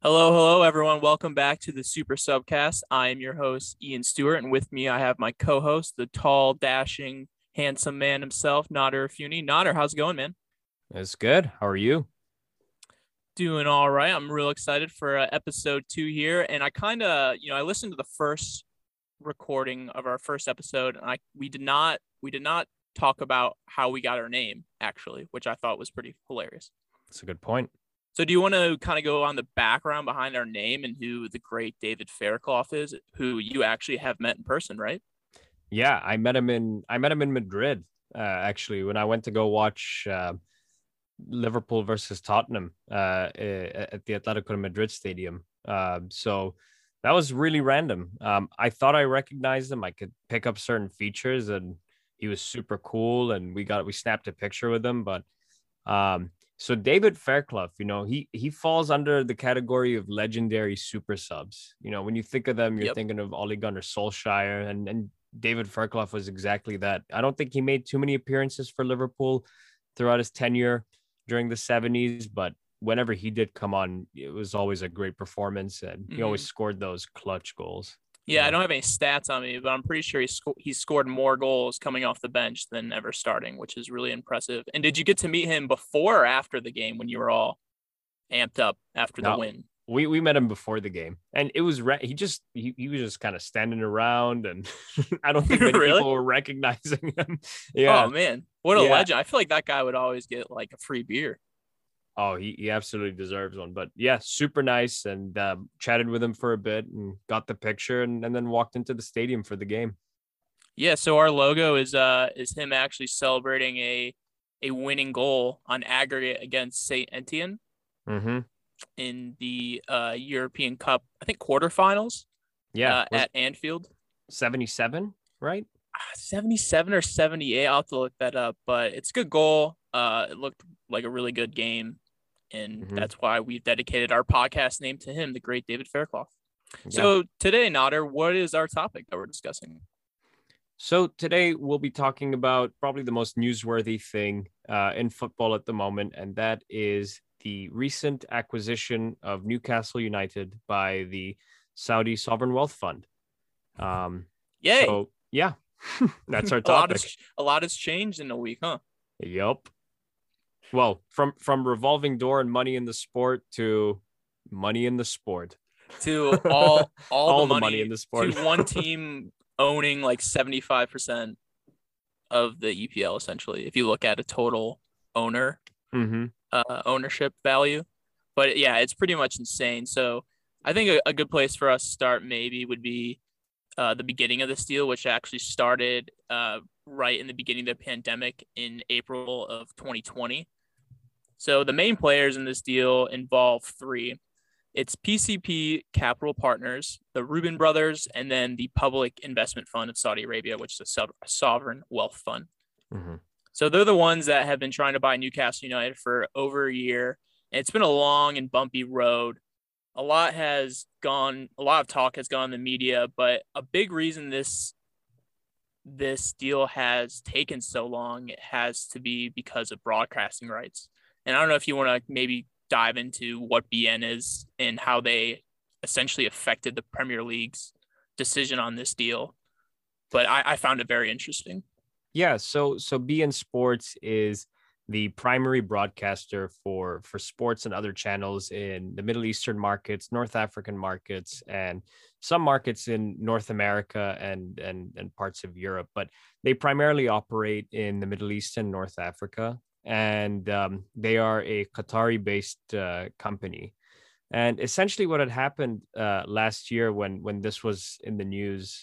Hello, hello, everyone. Welcome back to the Super Subcast. I am your host, Ian Stewart, and with me, I have my co-host, the tall, dashing, handsome man himself, Nader Afuni. Nader, how's it going, man? It's good. How are you? Doing all right. I'm real excited for episode 2 here, and I kind of, I listened to the first recording of our first episode, and we did not talk about how we got our name, actually, which I thought was pretty hilarious. That's a good point. So do you want to kind of go on the background behind our name and who the great David Fairclough is, who you actually have met in person, right? Yeah, I met him in Madrid. Actually, when I went to go watch Liverpool versus Tottenham at the Atletico de Madrid stadium. So that was really random. I thought I recognized him. I could pick up certain features, and he was super cool. And we snapped a picture with him. But so David Fairclough, he falls under the category of legendary super subs. When you think of them, you're Yep. thinking of Ole Gunnar Solskjaer, and David Fairclough was exactly that. I don't think he made too many appearances for Liverpool throughout his tenure during the 70s, but whenever he did come on, it was always a great performance, and he always hmm scored those clutch goals. Yeah, I don't have any stats on me, but I'm pretty sure he scored more goals coming off the bench than ever starting, which is really impressive. And did you get to meet him before or after the game when you were all amped up after the Now win? we met him before the game, and it was he was just kind of standing around, and I don't think many Really? people were recognizing him. Yeah, Oh man, what a yeah. legend! I feel like that guy would always get like a free beer. Oh, he absolutely deserves one. But yeah, super nice, and chatted with him for a bit and got the picture, and then walked into the stadium for the game. Yeah, so our logo is him actually celebrating a winning goal on aggregate against Saint Etienne Mm-hmm. in the European Cup, I think quarterfinals Yeah, was at Anfield. 77, right? 77 or 78. I'll have to look that up, but it's a good goal. It looked like a really good game, and Mm-hmm. that's why we've dedicated our podcast name to him, the great David Fairclough. Yeah. So today, Nader, what is our topic that we're discussing? So today we'll be talking about probably the most newsworthy thing in football at the moment, and that is the recent acquisition of Newcastle United by the Saudi Sovereign Wealth Fund. Yay! So yeah, that's our A lot topic. has a lot has changed in a week, huh? Yup. Well, from revolving door and money in the sport to money in the sport. To all the All the money in money the to sport. one team owning like 75% of the EPL essentially. If you look at a total owner Mm-hmm. ownership value. But yeah, it's pretty much insane. So I think a good place for us to start maybe would be the beginning of this deal, which actually started right in the beginning of the pandemic in April of 2020. So the main players in this deal involve three. It's PCP Capital Partners, the Rubin Brothers, and then the Public Investment Fund of Saudi Arabia, which is a sovereign wealth fund. Mm-hmm. So they're the ones that have been trying to buy Newcastle United for over a year. And it's been a long and bumpy road. A lot of talk has gone in the media, but a big reason this deal has taken so long has to be because of broadcasting rights. And I don't know if you want to maybe dive into what BN is and how they essentially affected the Premier League's decision on this deal. But I found it very interesting. Yeah, so BN Sports is the primary broadcaster for sports and other channels in the Middle Eastern markets, North African markets, and some markets in North America and parts of Europe. But they primarily operate in the Middle East and North Africa, and they are a Qatari-based company. And essentially, what had happened last year when this was in the news,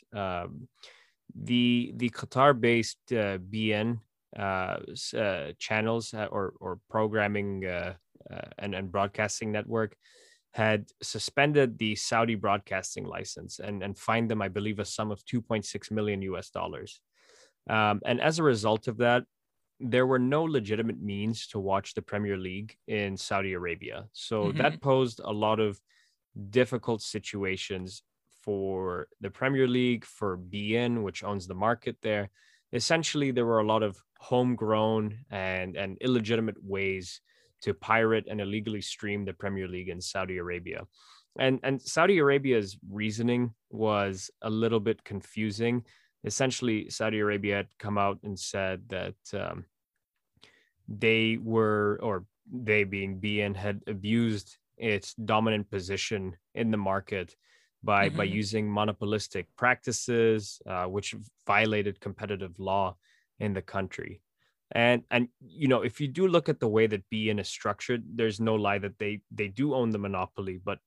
the Qatar-based BN channels or programming and broadcasting network had suspended the Saudi broadcasting license and fined them, I believe, a sum of 2.6 million US dollars. And as a result of that, there were no legitimate means to watch the Premier League in Saudi Arabia. So Mm-hmm. that posed a lot of difficult situations for the Premier League, for BN, which owns the market there. Essentially, there were a lot of homegrown and illegitimate ways to pirate and illegally stream the Premier League in Saudi Arabia. And Saudi Arabia's reasoning was a little bit confusing. Essentially, Saudi Arabia had come out and said that they being beIN, had abused its dominant position in the market by using monopolistic practices, which violated competitive law in the country. And if you do look at the way that beIN is structured, there's no lie that they do own the monopoly, but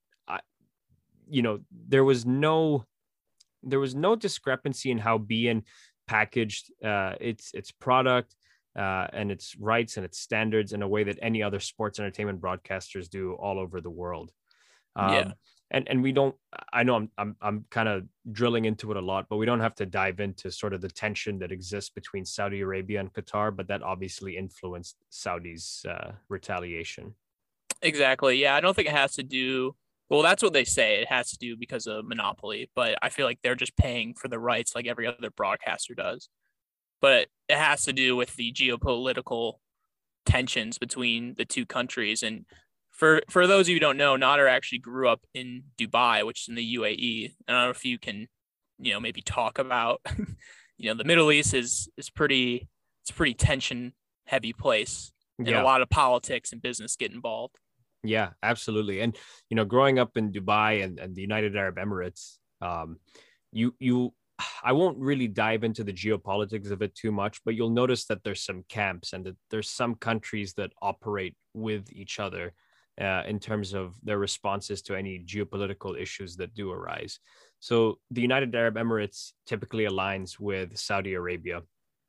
there was no discrepancy in how beIN packaged its product and its rights and its standards in a way that any other sports entertainment broadcasters do all over the world. And we don't, I know I'm kind of drilling into it a lot, but we don't have to dive into sort of the tension that exists between Saudi Arabia and Qatar, but that obviously influenced Saudi's retaliation. Exactly. Yeah, I don't think it has to do, well, that's what they say. It has to do because of monopoly, but I feel like they're just paying for the rights like every other broadcaster does. But it has to do with the geopolitical tensions between the two countries. And for those of you who don't know, Nader actually grew up in Dubai, which is in the UAE. I don't know if you can, maybe talk about, the Middle East is it's a pretty tension heavy place, and a lot of politics and business get involved. Yeah, absolutely. And, growing up in Dubai and the United Arab Emirates, I won't really dive into the geopolitics of it too much, but you'll notice that there's some camps and that there's some countries that operate with each other in terms of their responses to any geopolitical issues that do arise. So the United Arab Emirates typically aligns with Saudi Arabia.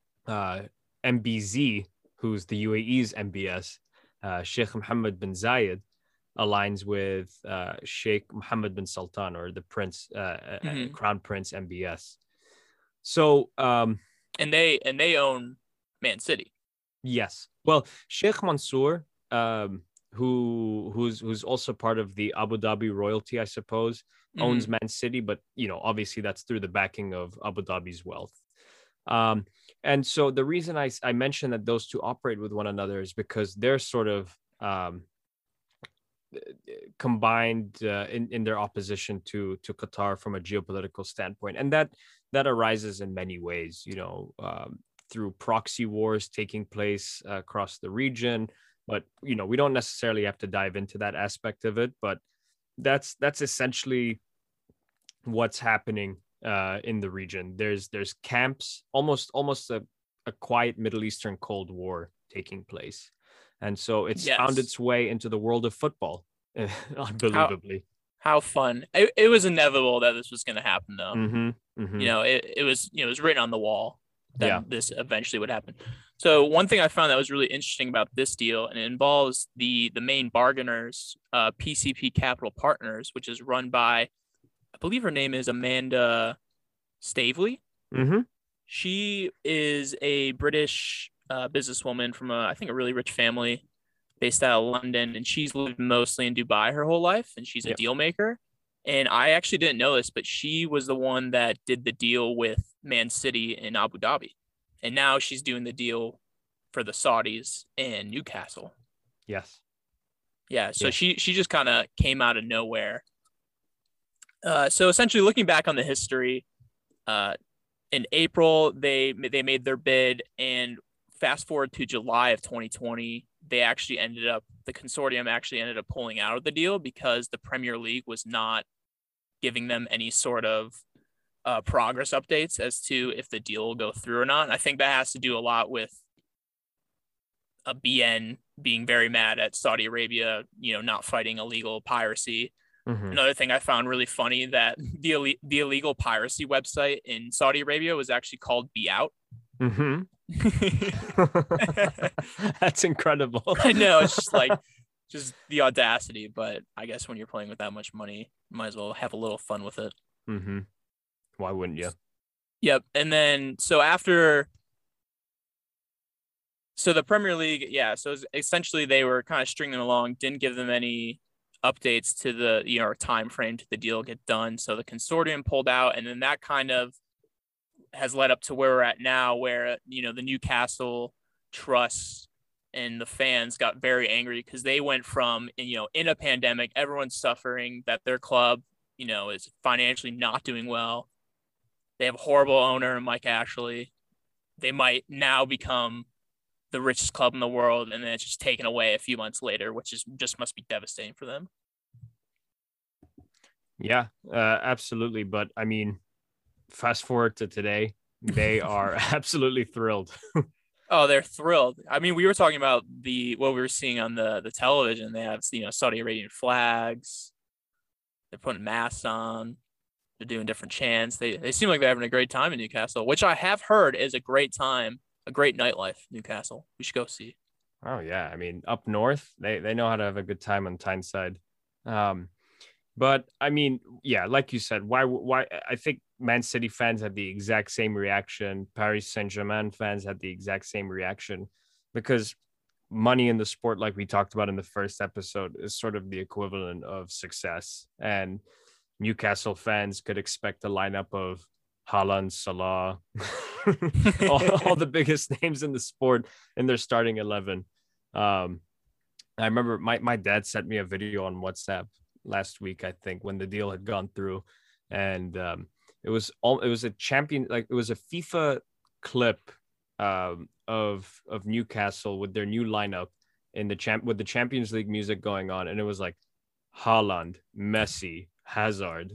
MBZ, who's the UAE's MBS, Sheikh Mohammed bin Zayed, aligns with Sheikh Mohammed bin Sultan, or the Prince, Crown Prince MBS. So, and they own Man City. Yes. Well, Sheikh Mansour, who's also part of the Abu Dhabi royalty, I suppose, owns Man City, but obviously that's through the backing of Abu Dhabi's wealth. And so the reason I mentioned that those two operate with one another is because they're sort of combined in their opposition to Qatar from a geopolitical standpoint, and that arises in many ways, through proxy wars taking place across the region. But we don't necessarily have to dive into that aspect of it, but that's essentially what's happening in the region. There's camps, almost a quiet Middle Eastern Cold War taking place. And so it's found its way into the world of football, unbelievably. How fun. It was inevitable that this was going to happen, though. It was written on the wall that this eventually would happen. So one thing I found that was really interesting about this deal, and it involves the main bargainers, PCP Capital Partners, which is run by, I believe her name is Amanda Stavely. She is a British businesswoman from I think a really rich family based out of London, and she's lived mostly in Dubai her whole life, and she's a deal maker. And I actually didn't know this, but she was the one that did the deal with Man City in Abu Dhabi. And now she's doing the deal for the Saudis and Newcastle. Yes. Yeah, so she just kind of came out of nowhere. So essentially, looking back on the history, in April, they made their bid, and fast forward to July of 2020, the consortium actually ended up pulling out of the deal because the Premier League was not giving them any sort of progress updates as to if the deal will go through or not. And I think that has to do a lot with a beIN being very mad at Saudi Arabia, not fighting illegal piracy. Another thing I found really funny, that the illegal piracy website in Saudi Arabia was actually called Be Out. That's incredible. I know, it's just the audacity, but I guess when you're playing with that much money, you might as well have a little fun with it. Why wouldn't you? Yep. And then so the Premier League, so essentially they were kind of stringing them along, didn't give them any updates to the time frame to the deal get done. So the consortium pulled out, and then that kind of has led up to where we're at now, where the Newcastle Trust and the fans got very angry because they went from, in a pandemic, everyone's suffering, that their club, is financially not doing well. They have a horrible owner, Mike Ashley. They might now become the richest club in the world, and then it's just taken away a few months later, which is just must be devastating for them. Yeah, absolutely. But I mean, fast forward to today, they are absolutely thrilled. Oh, they're thrilled. I mean, we were talking about what we were seeing on the television. They have, Saudi Arabian flags. They're putting masks on. They're doing different chants. They seem like they're having a great time in Newcastle, which I have heard is a great time, a great nightlife, Newcastle. We should go see. Oh yeah, I mean, up north, they know how to have a good time on Tyneside. But I mean, yeah, like you said, why I think Man City fans had the exact same reaction. Paris Saint-Germain fans had the exact same reaction, because money in the sport, like we talked about in the first episode, is sort of the equivalent of success. And Newcastle fans could expect a lineup of Haaland, Salah, all the biggest names in the sport in their starting 11. I remember my dad sent me a video on WhatsApp last week, I think, when the deal had gone through, and it was a champion, like it was a FIFA clip of Newcastle with their new lineup in with the Champions League music going on, and it was like Haaland, Messi, Hazard,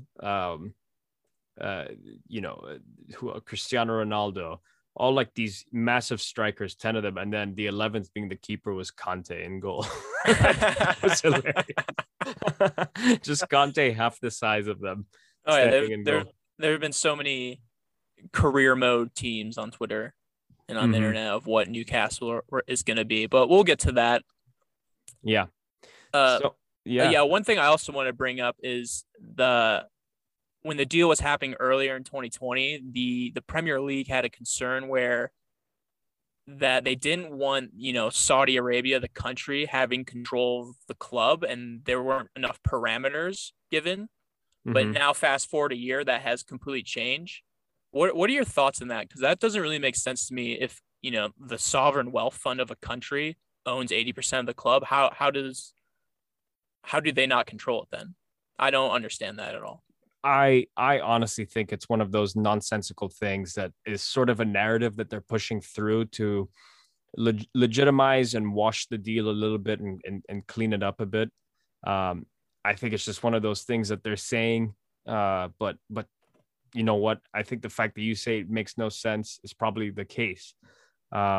Cristiano Ronaldo, all like these massive strikers, 10 of them, and then the 11th being the keeper was Conte in goal. It was hilarious. Just Conte half the size of them. Oh yeah, there have been so many career mode teams on Twitter and on the internet of what Newcastle is going to be, but we'll get to that. Yeah. One thing I also want to bring up is when the deal was happening earlier in 2020, the Premier League had a concern where that they didn't want, Saudi Arabia, the country, having control of the club, and there weren't enough parameters given. But now, fast forward a year, that has completely changed. What are your thoughts on that? Because that doesn't really make sense to me. If the sovereign wealth fund of a country owns 80% of the club, how do they not control it then? I don't understand that at all. I honestly think it's one of those nonsensical things that is sort of a narrative that they're pushing through to legitimize and wash the deal a little bit and clean it up a bit. I think it's just one of those things that they're saying. But you know what? I think the fact that you say it makes no sense is probably the case. I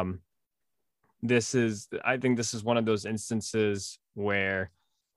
think this is one of those instances where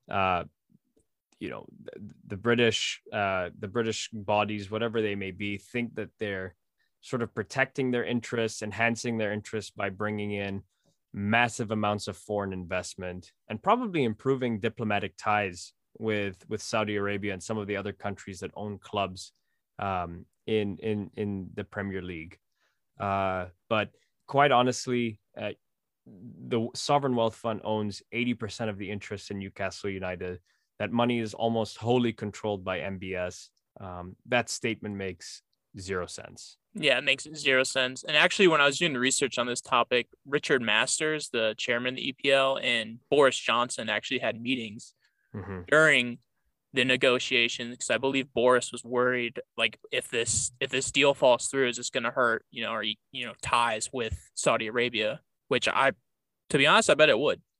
the British bodies, whatever they may be, think that they're sort of protecting their interests, enhancing their interests by bringing in massive amounts of foreign investment and probably improving diplomatic ties with Saudi Arabia and some of the other countries that own clubs in the Premier League. But quite honestly, the Sovereign Wealth Fund owns 80% of the interest in Newcastle United. That money is almost wholly controlled by MBS. That statement makes zero sense. Yeah, it makes zero sense. And actually, when I was doing the research on this topic, Richard Masters, the chairman of the EPL, and Boris Johnson actually had meetings during the negotiations, because I believe Boris was worried, like, if this deal falls through, is this going to hurt, our ties with Saudi Arabia? Which to be honest, I bet it would.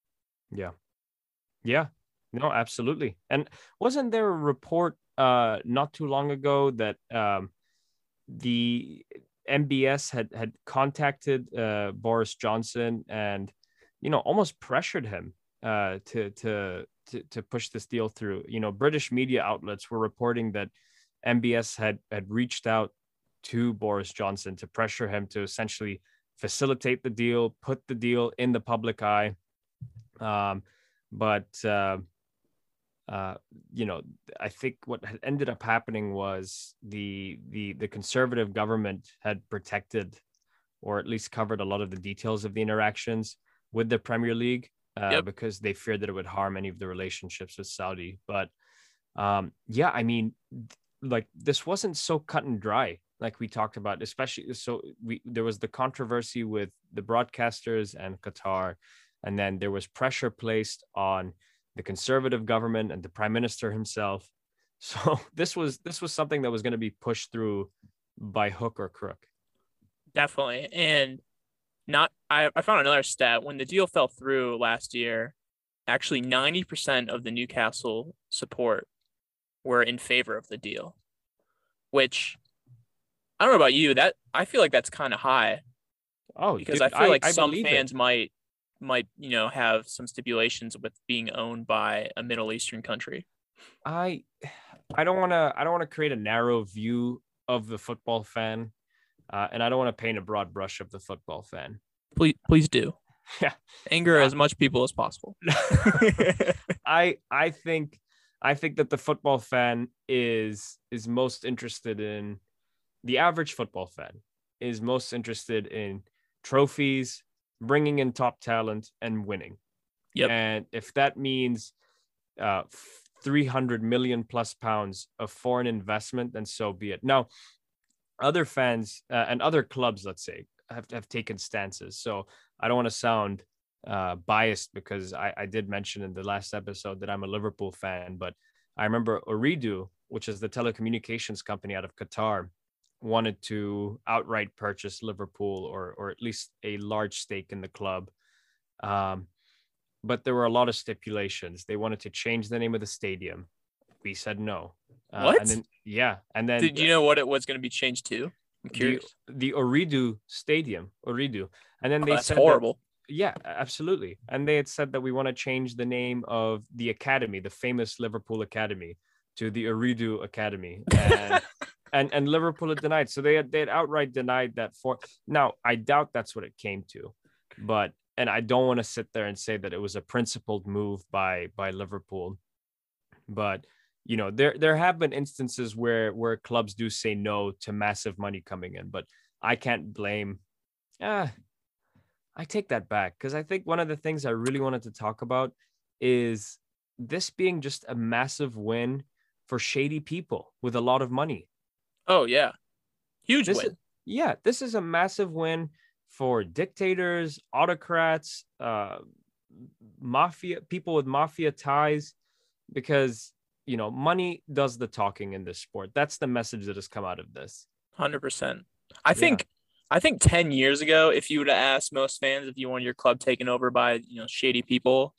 Yeah. No, absolutely. And wasn't there a report not too long ago that the MBS had contacted Boris Johnson and almost pressured him to push this deal through? British media outlets were reporting that MBS had reached out to Boris Johnson to pressure him to essentially facilitate the deal, put the deal in the public eye. I think what had ended up happening was the conservative government had protected, or at least covered, a lot of the details of the interactions with the Premier League because they feared that it would harm any of the relationships with Saudi. But I mean, like, this wasn't so cut and dry. like we talked about, especially there was the controversy with the broadcasters and Qatar, and then there was pressure placed on the conservative government and the prime minister himself. So this was something that was going to be pushed through by hook or crook. Definitely. And I found another stat. When the deal fell through last year, actually 90% of the Newcastle support were in favor of the deal, which I don't know about you, that I feel like that's kind of high. Oh, because dude, I feel like I some believe fans it. might have some stipulations with being owned by a Middle Eastern country. I I don't want to create a narrow view of the football fan, and I don't want to paint a broad brush of the football fan. Please do. Yeah. Anger as much people as possible. I think that the football fan is most interested in the average football fan is most interested in trophies, bringing in top talent, and winning. Yep. And if that means 300 million plus pounds of foreign investment, then so be it. Now, other fans and other clubs, let's say, have taken stances. So I don't want to sound biased, because I did mention in the last episode that I'm a Liverpool fan, but I remember Ooredoo, which is the telecommunications company out of Qatar, wanted to outright purchase Liverpool, or at least a large stake in the club. But there were a lot of stipulations. They wanted to change the name of the stadium. We said no. What? And then and then Did you know what it was going to be changed to? I'm curious. The Ooredoo Stadium, Ooredoo, and then they That's said horrible. yeah, absolutely. And they had said that we want to change the name of the academy, the famous Liverpool Academy, to the Ooredoo Academy. And Liverpool had denied. So they had outright denied that. For now, I doubt that's what it came to, and I don't want to sit there and say that it was a principled move by Liverpool, but there have been instances where clubs do say no to massive money coming in, but I can't blame. I take that back, because I think one of the things I really wanted to talk about is this being just a massive win for shady people with a lot of money. Oh yeah, huge win. This is a massive win for dictators, autocrats, mafia people with mafia ties, because money does the talking in this sport. That's the message that has come out of this. 100%. I think 10 years ago, if you would have asked most fans if you want your club taken over by shady people,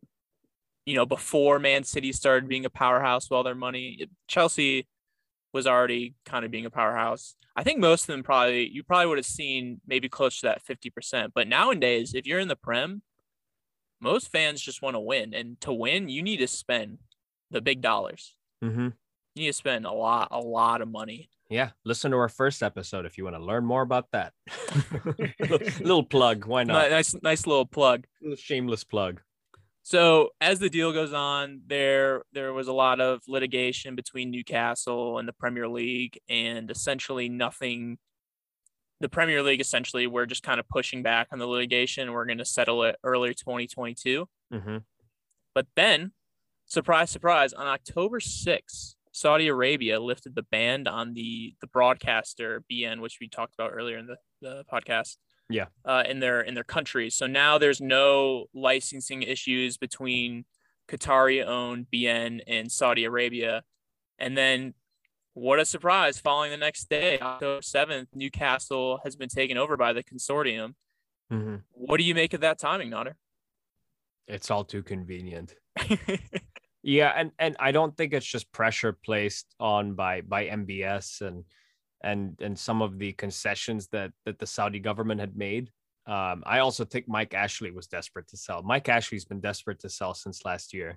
before Man City started being a powerhouse with all their money, Chelsea was already kind of being a powerhouse. I think most of them you probably would have seen maybe close to that 50%. But nowadays, if you're in the Prem, most fans just want to win. And to win, you need to spend the big dollars. Mm-hmm. You need to spend a lot of money. Yeah, listen to our first episode if you want to learn more about that. little plug, why not? Nice little plug. Little shameless plug. So as the deal goes on, there was a lot of litigation between Newcastle and the Premier League, and essentially nothing. The Premier League, essentially, we're just kind of pushing back on the litigation. We're going to settle it early 2022. Mm-hmm. But then, surprise, surprise, on October 6th, Saudi Arabia lifted the ban on the broadcaster BN, which we talked about earlier in the podcast. Yeah. In their countries. So now there's no licensing issues between Qatari-owned BN and Saudi Arabia. And then, what a surprise, following the next day, October 7th, Newcastle has been taken over by the consortium. Mm-hmm. What do you make of that timing, Nader? It's all too convenient. Yeah, and I don't think it's just pressure placed on by MBS and some of the concessions that the Saudi government had made. I also think Mike Ashley was desperate to sell. Mike Ashley's been desperate to sell since last year.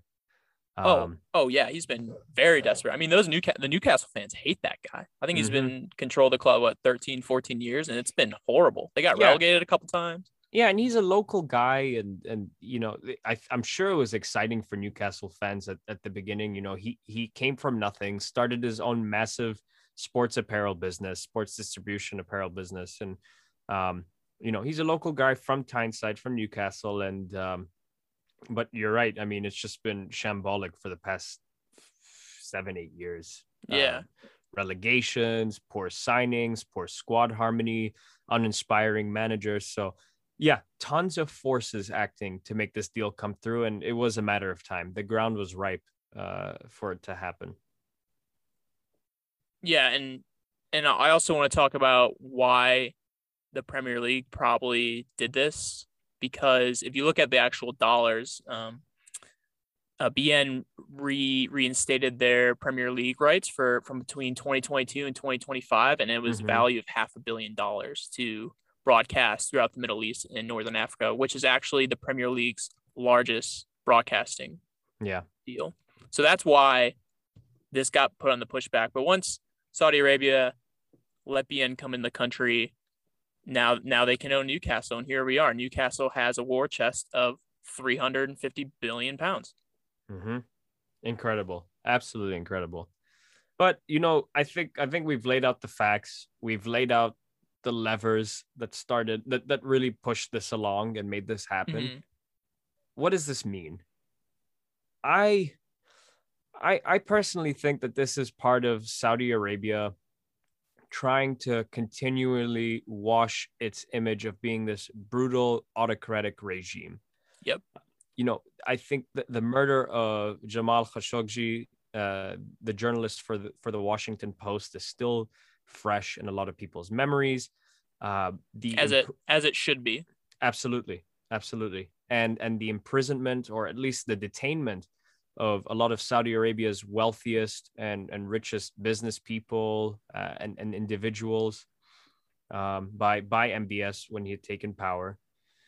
Oh yeah, he's been very desperate. I mean, the Newcastle fans hate that guy. I think he's been control the club 13, 14 years, and it's been horrible. They got relegated a couple times. Yeah, and he's a local guy, and I'm sure it was exciting for Newcastle fans at the beginning. He came from nothing, started his own massive sports apparel business, sports distribution apparel business, and he's a local guy from Tyneside, from Newcastle, and but you're right. I mean, it's just been shambolic for the past 7-8 years. Yeah. relegations, poor signings, poor squad harmony, uninspiring managers. So, yeah, tons of forces acting to make this deal come through, and it was a matter of time. The ground was ripe for it to happen. Yeah, and I also want to talk about why the Premier League probably did this, because if you look at the actual dollars, BN reinstated their Premier League rights from between 2022 and 2025, and it was value of $500 million to broadcast throughout the Middle East and Northern Africa, which is actually the Premier League's largest broadcasting deal. So that's why this got put on the pushback. But once Saudi Arabia let BN come in the country, now they can own Newcastle, and here we are. Newcastle has a war chest of 350 billion pounds. Incredible, absolutely incredible. But I think we've laid out the facts. We've laid out the levers that really pushed this along and made this happen. What does this mean? I personally think that this is part of Saudi Arabia trying to continually wash its image of being this brutal autocratic regime. Yep. I think that the murder of Jamal Khashoggi, the journalist for the Washington Post, is still fresh in a lot of people's memories. As it should be. Absolutely. And the imprisonment, or at least the detainment, of a lot of Saudi Arabia's wealthiest and richest business people and individuals by MBS when he had taken power.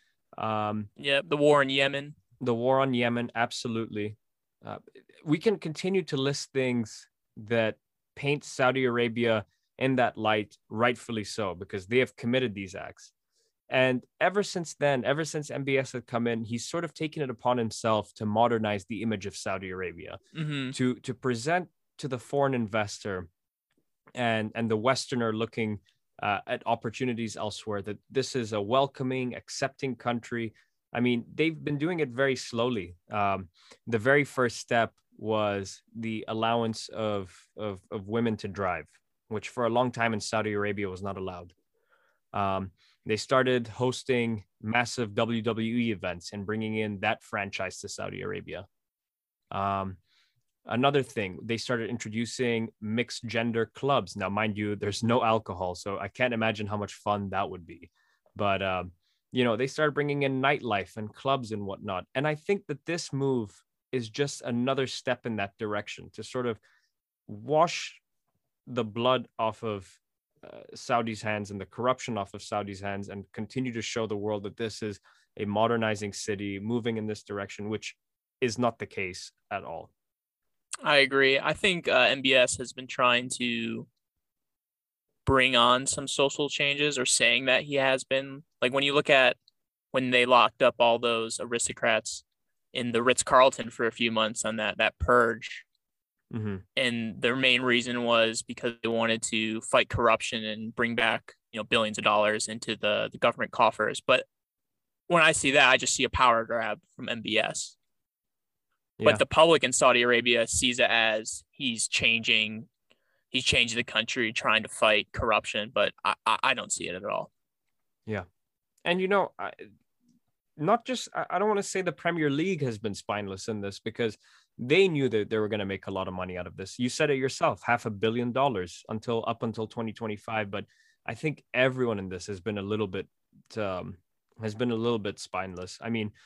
The war in Yemen. The war on Yemen, absolutely. We can continue to list things that paint Saudi Arabia in that light, rightfully so, because they have committed these acts. And ever since then, ever since MBS had come in, he's sort of taken it upon himself to modernize the image of Saudi Arabia, to present to the foreign investor and the Westerner looking at opportunities elsewhere that this is a welcoming, accepting country. I mean, they've been doing it very slowly. The very first step was the allowance of women to drive, which for a long time in Saudi Arabia was not allowed. They started hosting massive WWE events and bringing in that franchise to Saudi Arabia. Another thing, they started introducing mixed gender clubs. Now, mind you, there's no alcohol, so I can't imagine how much fun that would be. But, they started bringing in nightlife and clubs and whatnot. And I think that this move is just another step in that direction to sort of wash the blood off of Saudi's hands and the corruption off of Saudi's hands, and continue to show the world that this is a modernizing city moving in this direction, which is not the case at all. I agree. I think MBS has been trying to bring on some social changes, or saying that he has been. Like when you look at when they locked up all those aristocrats in the Ritz-Carlton for a few months on that purge. And their main reason was because they wanted to fight corruption and bring back, billions of dollars into the government coffers. But when I see that, I just see a power grab from MBS. But the public in Saudi Arabia sees it as he's changing the country, trying to fight corruption. But I don't see it at all. Yeah. And, I don't want to say the Premier League has been spineless in this, because they knew that they were going to make a lot of money out of this. You said it yourself, $500 million up until 2025. But I think everyone in this has been a little bit spineless. I mean,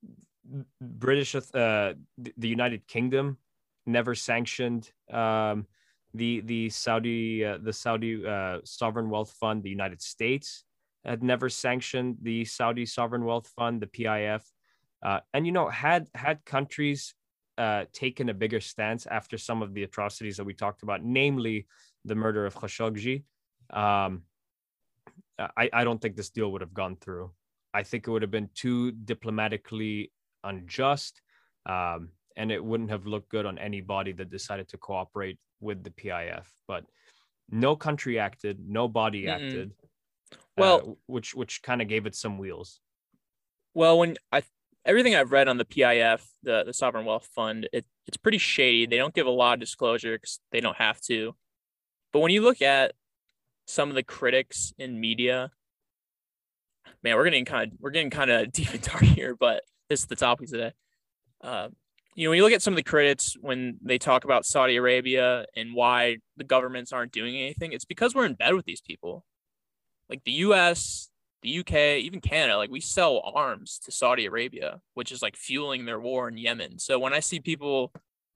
the United Kingdom never sanctioned the Saudi Sovereign Wealth Fund. The United States had never sanctioned the Saudi Sovereign Wealth Fund, the PIF. And had countries taken a bigger stance after some of the atrocities that we talked about, namely the murder of Khashoggi, I don't think this deal would have gone through. I think it would have been too diplomatically unjust, and it wouldn't have looked good on anybody that decided to cooperate with the PIF. But no country acted, no body acted. Well, which kind of gave it some wheels. Well, everything I've read on the PIF, the Sovereign Wealth Fund, it's pretty shady. They don't give a lot of disclosure because they don't have to. But when you look at some of the critics in media, man, we're getting kind of deep and dark here, but this is the topic today. When you look at some of the critics when they talk about Saudi Arabia and why the governments aren't doing anything, it's because we're in bed with these people. Like the US, the UK, even Canada, like we sell arms to Saudi Arabia, which is like fueling their war in Yemen. So when I see people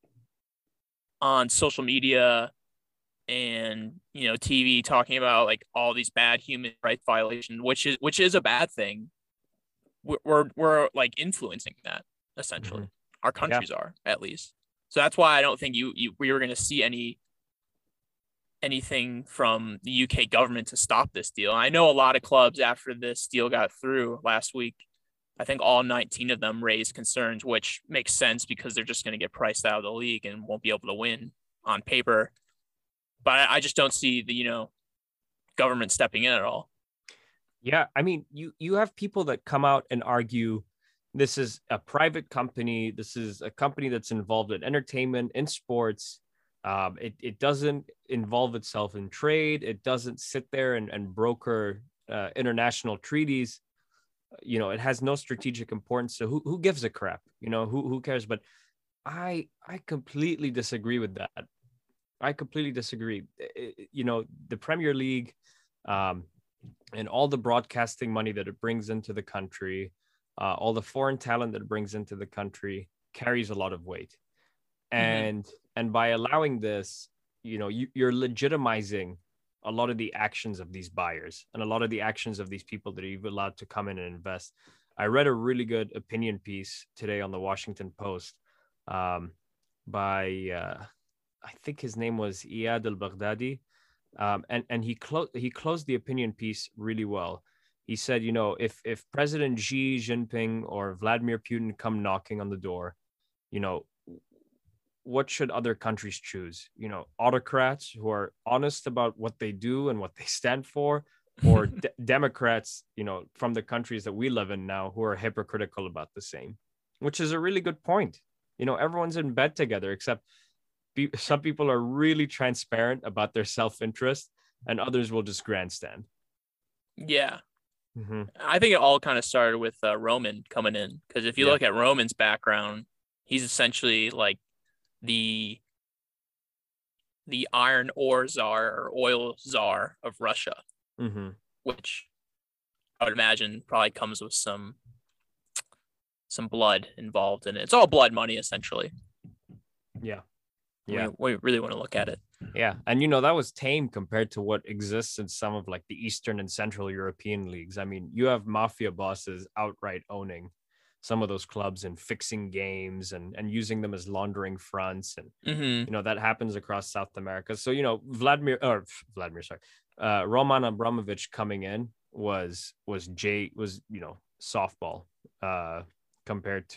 on social media and TV talking about like all these bad human rights violations, which is a bad thing, we're like influencing that essentially. Mhm. Our Yeah. countries are, at least. So that's why I don't think we were going to see anything from the UK government to stop this deal. I know a lot of clubs after this deal got through last week, I think all 19 of them raised concerns, which makes sense because they're just going to get priced out of the league and won't be able to win on paper. But I just don't see the government stepping in at all. Yeah, I mean, you have people that come out and argue this is a private company. This is a company that's involved in entertainment, in sports. It doesn't involve itself in trade. It doesn't sit there and broker international treaties. It has no strategic importance. So who gives a crap? Who cares? But I completely disagree with that. I completely disagree. The Premier League, and all the broadcasting money that it brings into the country, all the foreign talent that it brings into the country carries a lot of weight. And by allowing this, you're legitimizing a lot of the actions of these buyers and a lot of the actions of these people that you've allowed to come in and invest. I read a really good opinion piece today on the Washington Post by I think his name was Iyad al-Baghdadi. And he closed the opinion piece really well. He said, if President Xi Jinping or Vladimir Putin come knocking on the door, what should other countries choose? Autocrats who are honest about what they do and what they stand for, or Democrats, from the countries that we live in now, who are hypocritical about the same, which is a really good point. Everyone's in bed together, except some people are really transparent about their self-interest and others will just grandstand. Yeah. Mm-hmm. I think it all kind of started with Roman coming in, because if you look at Roman's background, he's essentially like the iron ore czar or oil czar of Russia, which I would imagine probably comes with some blood involved in it. It's all blood money, essentially. Yeah. We really want to look at it. Yeah. And, that was tame compared to what exists in some of like the Eastern and Central European leagues. I mean, you have mafia bosses outright owning some of those clubs and fixing games and using them as laundering fronts. And, that happens across South America. So, Roman Abramovich coming in was softball compared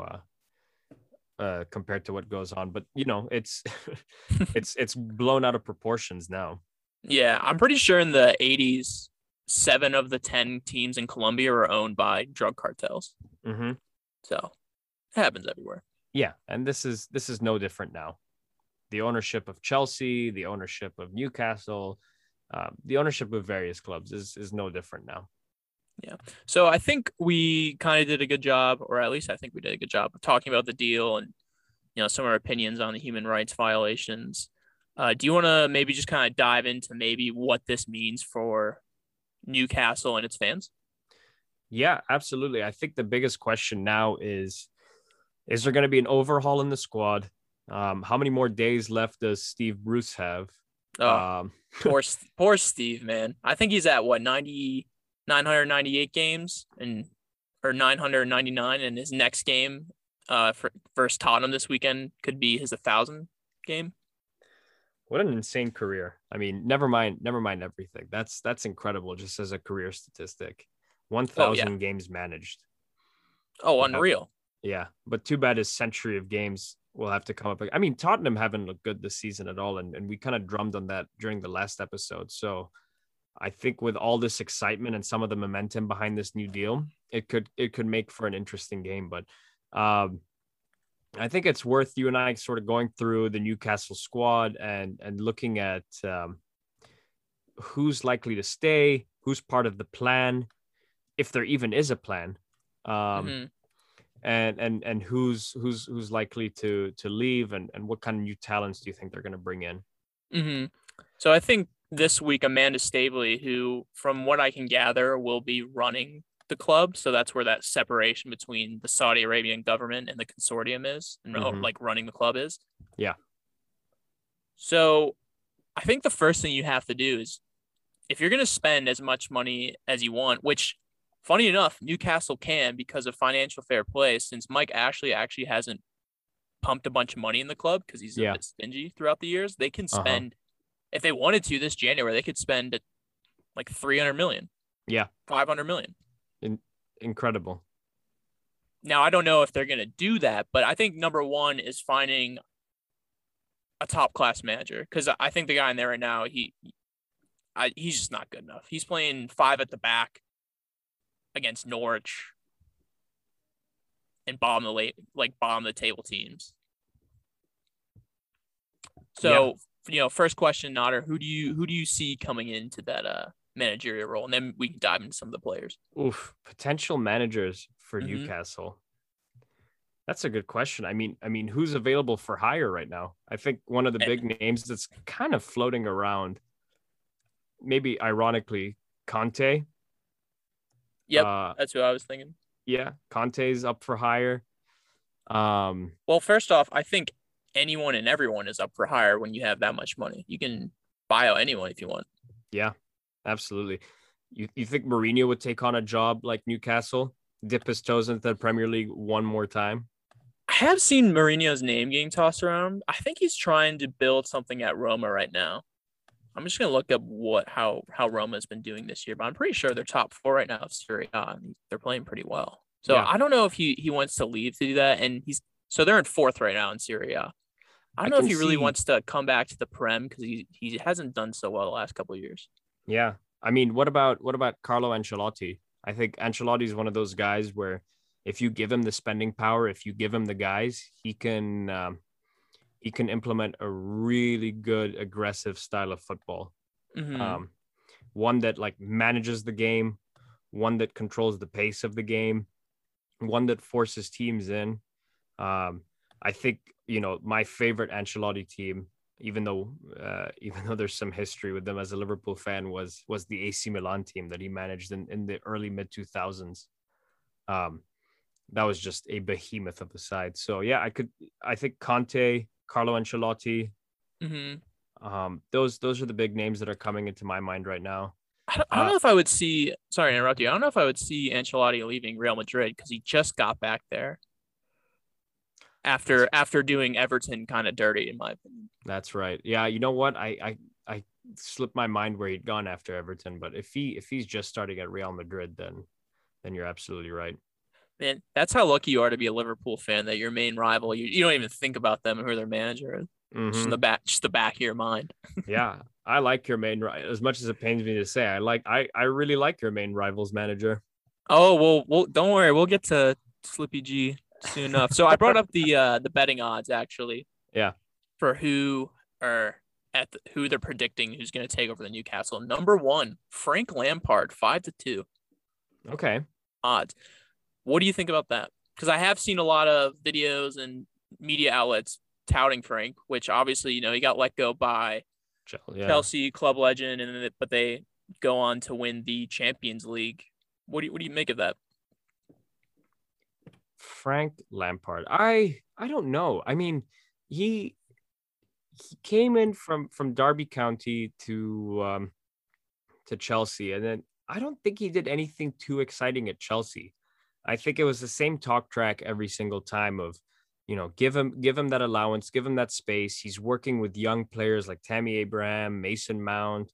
to what goes on. But, it's it's blown out of proportions now. Yeah, I'm pretty sure in the 80s, 7 of the 10 teams in Colombia were owned by drug cartels. So it happens everywhere. Yeah, and this is no different now. The ownership of Chelsea, the ownership of Newcastle, the ownership of various clubs is no different now. Yeah. So I think we kind of did a good job, or at least I think we did a good job of talking about the deal and, some of our opinions on the human rights violations. Do you want to maybe just kind of dive into maybe what this means for Newcastle and its fans? Yeah, absolutely. I think the biggest question now is there going to be an overhaul in the squad? How many more days left does Steve Bruce have? Poor Steve, man. I think he's at 998 games or 999, and his next game versus Tottenham this weekend could be his 1,000 game. What an insane career. I mean, never mind everything. That's incredible just as a career statistic. 1,000 games managed. Oh, unreal. Yeah, but too bad his century of games will have to come up. I mean, Tottenham haven't looked good this season at all, and we kind of drummed on that during the last episode. So I think with all this excitement and some of the momentum behind this new deal, it could make for an interesting game. But I think it's worth you and I sort of going through the Newcastle squad and looking at who's likely to stay, who's part of the plan, if there even is a plan, Mm-hmm. and who's likely to leave, and what kind of new talents do you think they're going to bring in? Mm-hmm. So I think this week Amanda Stabley, who from what I can gather will be running the club, so that's where that separation between the Saudi Arabian government and the consortium is, and like running the club is. Yeah. So I think the first thing you have to do is, if you're going to spend as much money as you want, which funny enough, Newcastle can because of financial fair play, since Mike Ashley actually hasn't pumped a bunch of money in the club because he's a bit stingy throughout the years. They can spend, if they wanted to this January, they could spend like 300 million. Yeah. 500 million. Incredible. Now, I don't know if they're going to do that, but I think number one is finding a top class manager, because I think the guy in there right now, he's just not good enough. He's playing 5 at the back against Norwich and bottom the table teams. So, first question, Notter, who do you see coming into that managerial role? And then we can dive into some of the players. Potential managers for Newcastle. That's a good question. I mean, who's available for hire right now? I think one of the big names that's kind of floating around, maybe ironically, Conte. Yep, that's who I was thinking. Yeah, Conte's up for hire. Well, first off, I think anyone and everyone is up for hire when you have that much money. You can buy out anyone if you want. Yeah, absolutely. You think Mourinho would take on a job like Newcastle, dip his toes into the Premier League one more time? I have seen Mourinho's name getting tossed around. I think he's trying to build something at Roma right now. I'm just gonna look up how Roma's been doing this year, but I'm pretty sure they're top 4 right now of Serie A, and they're playing pretty well. So yeah. I don't know if he wants to leave to do that, and they're in 4th right now in Serie A. I don't know if he really wants to come back to the Prem, because he hasn't done so well the last couple of years. Yeah, I mean, what about Carlo Ancelotti? I think Ancelotti is one of those guys where if you give him the spending power, if you give him the guys, he can implement a really good aggressive style of football. One that like manages the game, one that controls the pace of the game, one that forces teams in. I think, my favorite Ancelotti team, even though there's some history with them as a Liverpool fan, was the AC Milan team that he managed in the early mid 2000s. That was just a behemoth of a side. So yeah, I think Conte, Carlo Ancelotti, those are the big names that are coming into my mind right now. I don't know if I would see. Sorry to interrupt you. I don't know if I would see Ancelotti leaving Real Madrid, because he just got back there after doing Everton kind of dirty, in my opinion. That's right. Yeah, you know what? I slipped my mind where he'd gone after Everton, but if he's just starting at Real Madrid, then you're absolutely right. Man, that's how lucky you are to be a Liverpool fan, that your main rival, you don't even think about them and who their manager is. Just in the back of your mind. Yeah, I like your main rival. As much as it pains me to say, I really like your main rival's manager. Oh, well, don't worry, we'll get to Slippy G soon enough. So I brought up the betting odds, actually. Yeah. For who they're predicting who's going to take over the Newcastle. Number 1, Frank Lampard, 5-2. Okay. Odds. What do you think about that? Because I have seen a lot of videos and media outlets touting Frank, which obviously, he got let go by Chelsea club legend, but they go on to win the Champions League. What do you make of that? Frank Lampard. I don't know. I mean, he came in from Derby County to Chelsea, and then I don't think he did anything too exciting at Chelsea. I think it was the same talk track every single time of, give him that allowance, give him that space. He's working with young players like Tammy Abraham, Mason Mount,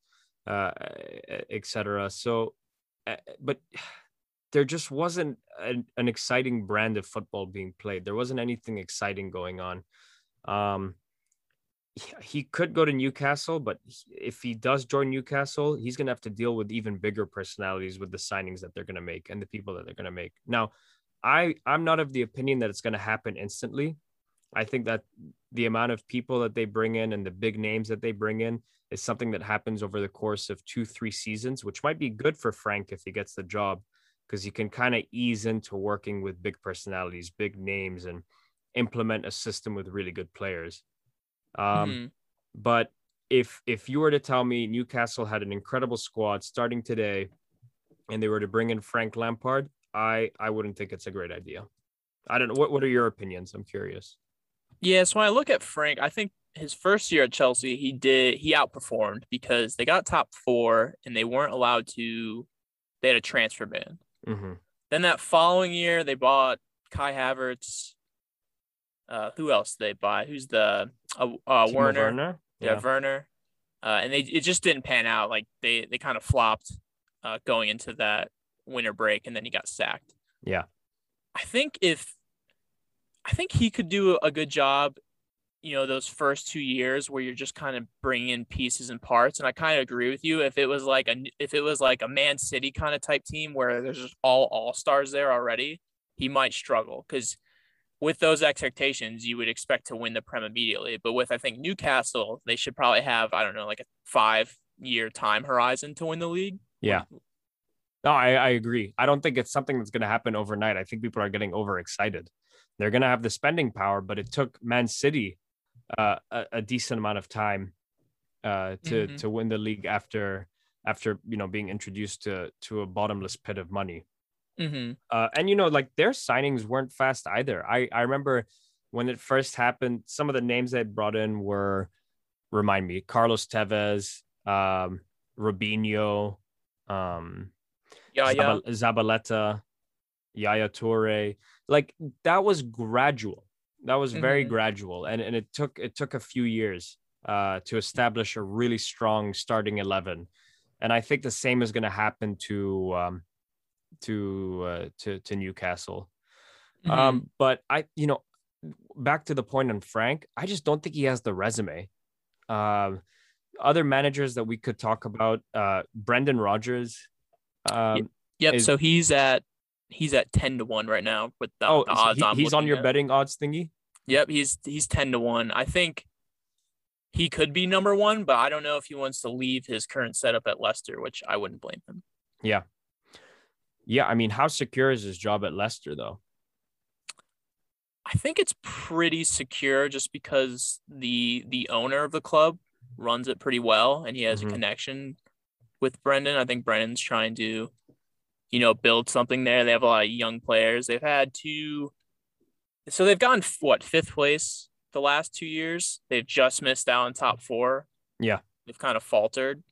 etc. So, but there just wasn't an exciting brand of football being played. There wasn't anything exciting going on. He could go to Newcastle, but if he does join Newcastle, he's going to have to deal with even bigger personalities with the signings that they're going to make and the people that they're going to make. Now, I'm not of the opinion that it's going to happen instantly. I think that the amount of people that they bring in and the big names that they bring in is something that happens over the course of 2-3 seasons, which might be good for Frank if he gets the job, because you can kind of ease into working with big personalities, big names, and implement a system with really good players. Hmm. But if you were to tell me Newcastle had an incredible squad starting today and they were to bring in Frank Lampard, I wouldn't think it's a great idea. I don't know. What are your opinions? I'm curious. Yeah, so when I look at Frank, I think his first year at Chelsea, he outperformed because they got top four and they weren't allowed to. They had a transfer ban. Mm-hmm. Then that following year, they bought Kai Havertz. Who else did they buy? Who's the Timo Werner? Werner? Yeah, Yeah. Werner. And it just didn't pan out. Like they kind of flopped going into that winter break, and then he got sacked. Yeah. I think if I think he could do a good job, those first 2 years where you're just kind of bringing in pieces and parts. And I kind of agree with you. If it was like a Man City kind of type team where there's just all stars there already, he might struggle because with those expectations, you would expect to win the Prem immediately. But with I think Newcastle, they should probably have I don't know like a 5 year time horizon to win the league. Yeah. No, I agree. I don't think it's something that's going to happen overnight. I think people are getting overexcited. They're going to have the spending power, but it took Man City a decent amount of time to win the league after being introduced to a bottomless pit of money. Mm-hmm. And like their signings weren't fast either. I remember when it first happened, some of the names they brought in were, remind me, Carlos Tevez, Robinho, Yeah. Zabaleta, Yaya Toure. Like that was gradual. That was very Mm-hmm. gradual, and it took a few years to establish a really strong starting 11. And I think the same is going to happen to Newcastle. Mm-hmm. But back to the point on Frank, I just don't think he has the resume. Other managers that we could talk about, Brendan Rodgers, Yep. is So he's at 10-1 right now with the odds I'm he's on looking your at. betting odds thingy. Yep, he's 10-1. I think he could be number one, but I don't know if he wants to leave his current setup at Leicester, which I wouldn't blame him. Yeah. Yeah, I mean, how secure is his job at Leicester, though? I think it's pretty secure just because the owner of the club runs it pretty well and he has a Mm-hmm. connection with Brendan. I think Brendan's trying to, build something there. They have a lot of young players. They've had so they've gone what, fifth place the last 2 years. They've just missed out on top four. Yeah, They've kind of faltered.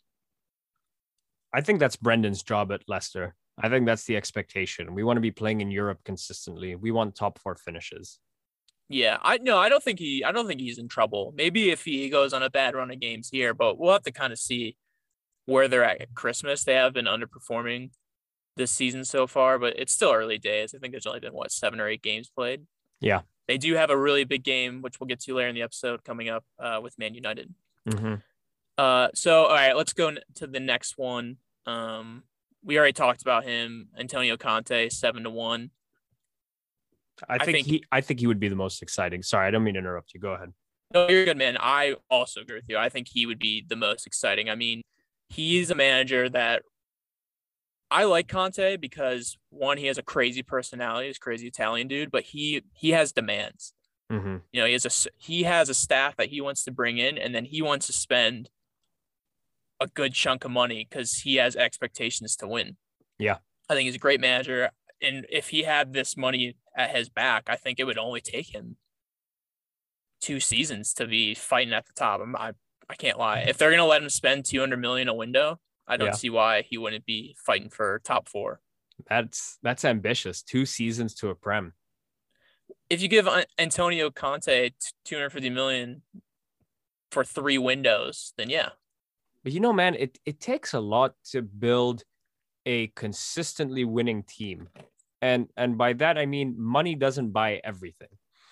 I think that's Brendan's job at Leicester. I think that's the expectation. We want to be playing in Europe consistently. We want top four finishes. Yeah, I don't think he's in trouble. Maybe if he goes on a bad run of games here, but we'll have to kind of see where they're at Christmas. They have been underperforming this season so far, but it's still early days. I think there's only been 7 or 8 games played. Yeah. They do have a really big game, which we'll get to later in the episode, coming up with Man United. Mm-hmm. So all right, let's go to the next one. We already talked about him, Antonio Conte, 7-1. I think he would be the most exciting. Sorry, I don't mean to interrupt you. Go ahead. No, you're good, man. I also agree with you. I think he would be the most exciting. I mean, he's a manager that I like Conte because one, he has a crazy personality, he's a crazy Italian dude, but he has demands. Mm-hmm. He has a staff that he wants to bring in, and then he wants to spend a good chunk of money because he has expectations to win. Yeah. I think he's a great manager. And if he had this money at his back, I think it would only take him 2 seasons to be fighting at the top. I can't lie. If they're gonna let him spend 200 million a window, I don't see why he wouldn't be fighting for top four. That's ambitious. 2 seasons to a Prem. If you give Antonio Conte 250 million for 3 windows, then yeah. But man, it takes a lot to build a consistently winning team. And by that I mean money doesn't buy everything.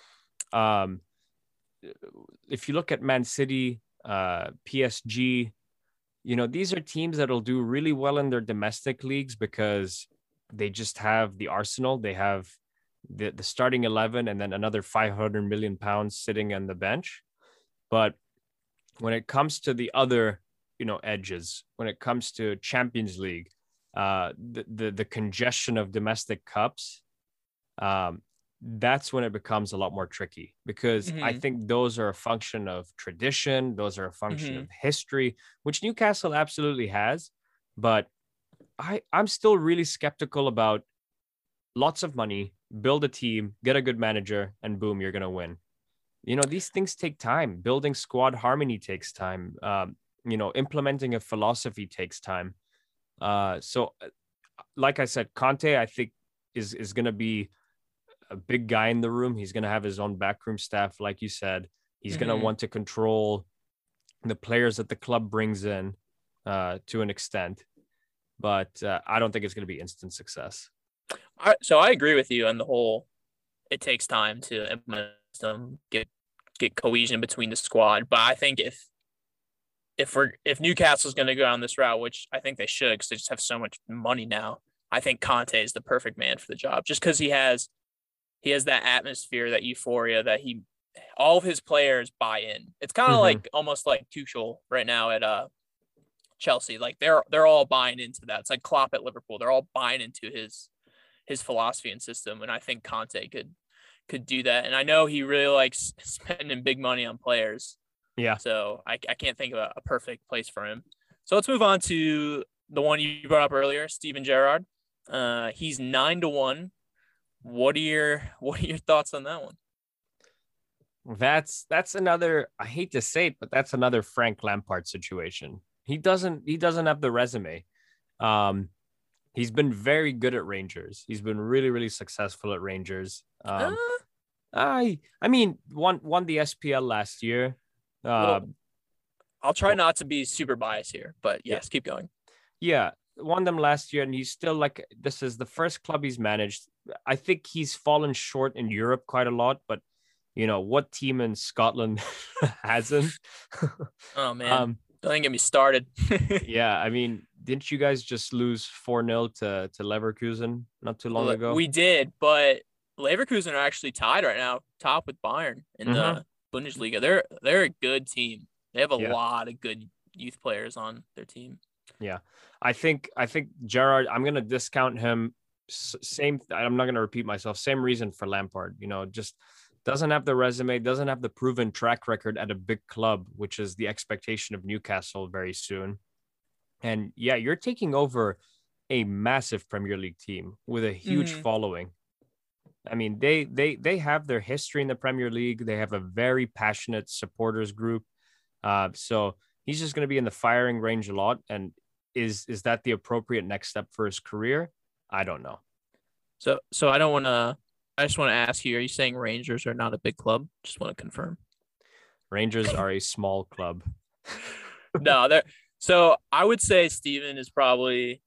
If you look at Man City, PSG, these are teams that'll do really well in their domestic leagues because they just have the arsenal. They have the starting 11 and then another 500 million pounds sitting on the bench. But when it comes to the other, edges, when it comes to Champions League, the congestion of domestic cups, that's when it becomes a lot more tricky, because I think those are a function of tradition. Those are a function of history, which Newcastle absolutely has. But I'm still really skeptical about lots of money, build a team, get a good manager, and boom, you're going to win. These things take time. Building squad harmony takes time. Implementing a philosophy takes time. So like I said, Conte, I think is going to be a big guy in the room. He's going to have his own backroom staff. Like you said, he's going to want to control the players that the club brings in to an extent, but I don't think it's going to be instant success. So I agree with you on the whole. It takes time to implement them, get cohesion between the squad. But I think if Newcastle's going to go down this route, which I think they should, because they just have so much money now, I think Conte is the perfect man for the job, just because he has that atmosphere, that euphoria, that all of his players buy in. It's kind of like almost like Tuchel right now at Chelsea. Like they're all buying into that. It's like Klopp at Liverpool. They're all buying into his philosophy and system, and I think Conte could do that. And I know he really likes spending big money on players. Yeah. So I can't think of a perfect place for him. So let's move on to the one you brought up earlier, Steven Gerrard. He's 9-1. What are your thoughts on that one? That's another, I hate to say it, but that's another Frank Lampard situation. He doesn't have the resume. He's been very good at Rangers. He's been really, really successful at Rangers. I mean, won the SPL last year. I'll try not to be super biased here, but yes, keep going. Yeah, won them last year, and he's still like, this is the first club he's managed. I think he's fallen short in Europe quite a lot, but what team in Scotland hasn't? Oh man, don't get me started. Yeah, I mean, didn't you guys just lose 4-0 to Leverkusen not too long ago? We did, but Leverkusen are actually tied right now, top with Bayern in the Bundesliga. They're a good team. They have a lot of good youth players on their team. Yeah, I think Gerrard, I'm gonna discount him. I'm not gonna repeat myself. Same reason for Lampard. Just doesn't have the resume, doesn't have the proven track record at a big club, which is the expectation of Newcastle very soon. And yeah, you're taking over a massive Premier League team with a huge following. I mean, they have their history in the Premier League. They have a very passionate supporters group. So he's just going to be in the firing range a lot. And is that the appropriate next step for his career? I don't know. So I just want to ask you, are you saying Rangers are not a big club? Just want to confirm. Rangers are a small club. No, so I would say Stevie's probably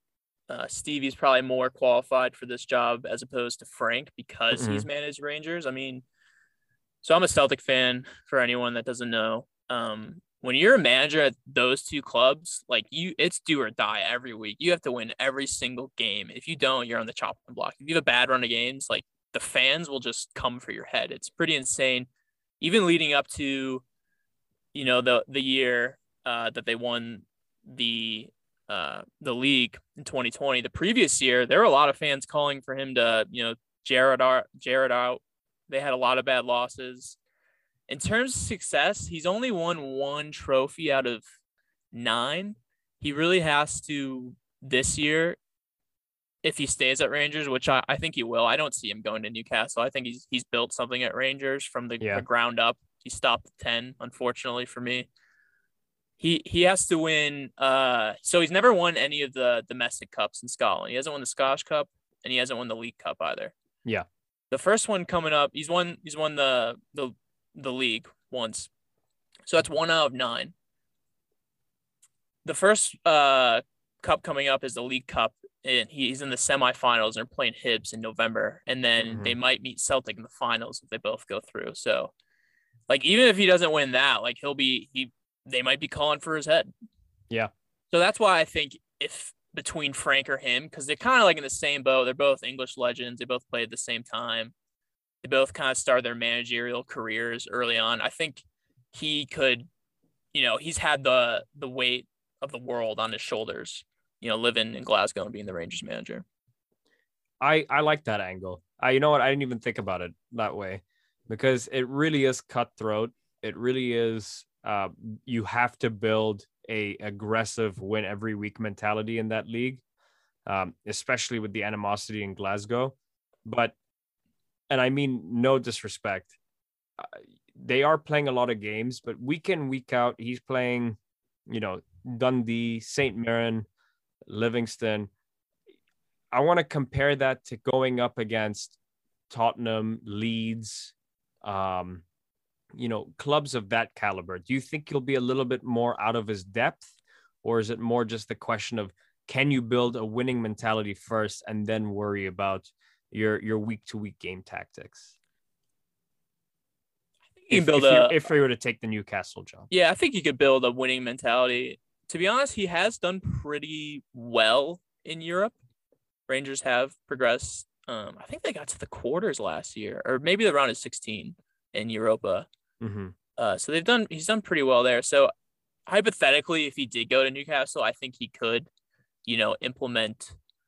more qualified for this job as opposed to Frank, because he's managed Rangers. I mean, so I'm a Celtic fan, for anyone that doesn't know. When you're a manager at those two clubs, like it's do or die every week. You have to win every single game. If you don't, you're on the chopping block. If you have a bad run of games, like the fans will just come for your head. It's pretty insane. Even leading up to, the year that they won the league in 2020, the previous year, there were a lot of fans calling for him to, Gerrard out. They had a lot of bad losses. In terms of success, he's only won 1 trophy out of 9. He really has to this year, if he stays at Rangers, which I think he will. I don't see him going to Newcastle. I think he's built something at Rangers from the ground up. He stopped at 10, unfortunately for me. He has to win. So he's never won any of the domestic cups in Scotland. He hasn't won the Scottish Cup, and he hasn't won the League Cup either. Yeah. The first one coming up, he's won the league once. So that's 1 out of 9. The first cup coming up is the League Cup, and he's in the semifinals, and they're playing Hibs in November, and then they might meet Celtic in the finals if they both go through. So, like, even if he doesn't win that, like, they might be calling for his head. Yeah. So that's why I think if between Frank or him, because they're kind of like in the same boat. They're both English legends. They both played at the same time. They both kind of started their managerial careers early on. I think he could, he's had the weight of the world on his shoulders, living in Glasgow and being the Rangers manager. I like that angle. You know what? I didn't even think about it that way, because it really is cutthroat. It really is. You have to build a aggressive win every week mentality in that league, especially with the animosity in Glasgow. And I mean, no disrespect, they are playing a lot of games, but week in, week out, he's playing, Dundee, St. Mirren, Livingston. I want to compare that to going up against Tottenham, Leeds, clubs of that caliber. Do you think he'll be a little bit more out of his depth, or is it more just the question of, can you build a winning mentality first and then worry about your week-to-week game tactics? You can build if we were to take the Newcastle job. Yeah, I think you could build a winning mentality. To be honest, he has done pretty well in Europe. Rangers have progressed. I think they got to the quarters last year, or maybe the round of 16 in Europa. Mm-hmm. So he's done pretty well there. So hypothetically, if he did go to Newcastle, I think he could, implement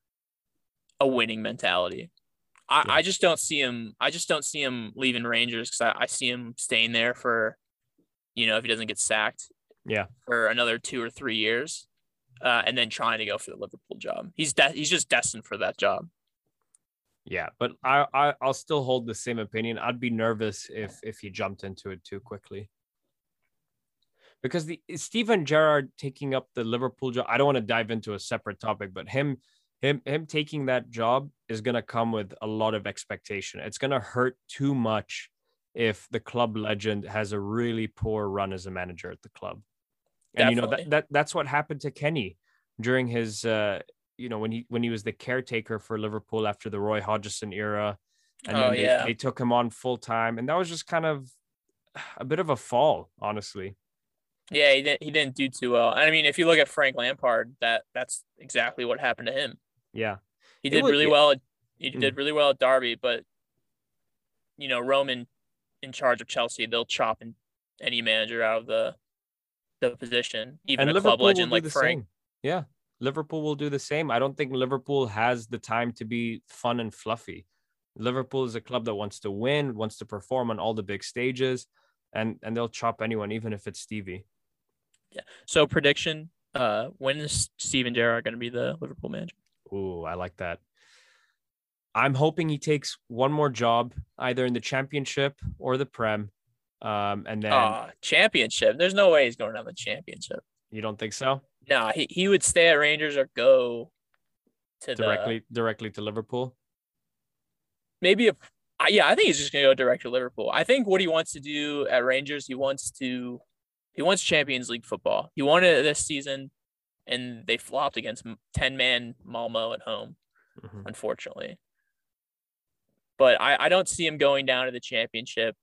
a winning mentality. I just don't see him. I just don't see him leaving Rangers, because I see him staying there for, if he doesn't get sacked, for another 2 or 3 years, and then trying to go for the Liverpool job. He's just destined for that job. Yeah, but I'll still hold the same opinion. I'd be nervous if he jumped into it too quickly, because Steven Gerrard taking up the Liverpool job. I don't want to dive into a separate topic, but him taking that job is going to come with a lot of expectation. It's going to hurt too much if the club legend has a really poor run as a manager at the club. And Definitely. that's what happened to Kenny during his when he was the caretaker for Liverpool after the Roy Hodgson era, and then they took him on full time, and that was just kind of a bit of a fall, honestly. Yeah, he didn't do too well. I mean, if you look at Frank Lampard, that's exactly what happened to him. Yeah, he did really well. He did really well at Derby, but Roman in charge of Chelsea, they'll chop any manager out of the position, even and a club legend like Frank. Same. Yeah, Liverpool will do the same. I don't think Liverpool has the time to be fun and fluffy. Liverpool is a club that wants to win, wants to perform on all the big stages, and they'll chop anyone, even if it's Stevie. Yeah. So prediction: when is Steven Gerrard going to be the Liverpool manager? Ooh, I like that. I'm hoping he takes one more job, either in the Championship or the Prem, and then Championship. There's no way he's going to have a Championship. You don't think so? No, he would stay at Rangers or go to directly to Liverpool. Maybe I think he's just going to go direct to Liverpool. I think what he wants to do at Rangers, he wants Champions League football. He wanted it this season, and they flopped against 10-man Malmo at home, unfortunately. But I don't see him going down to the Championship.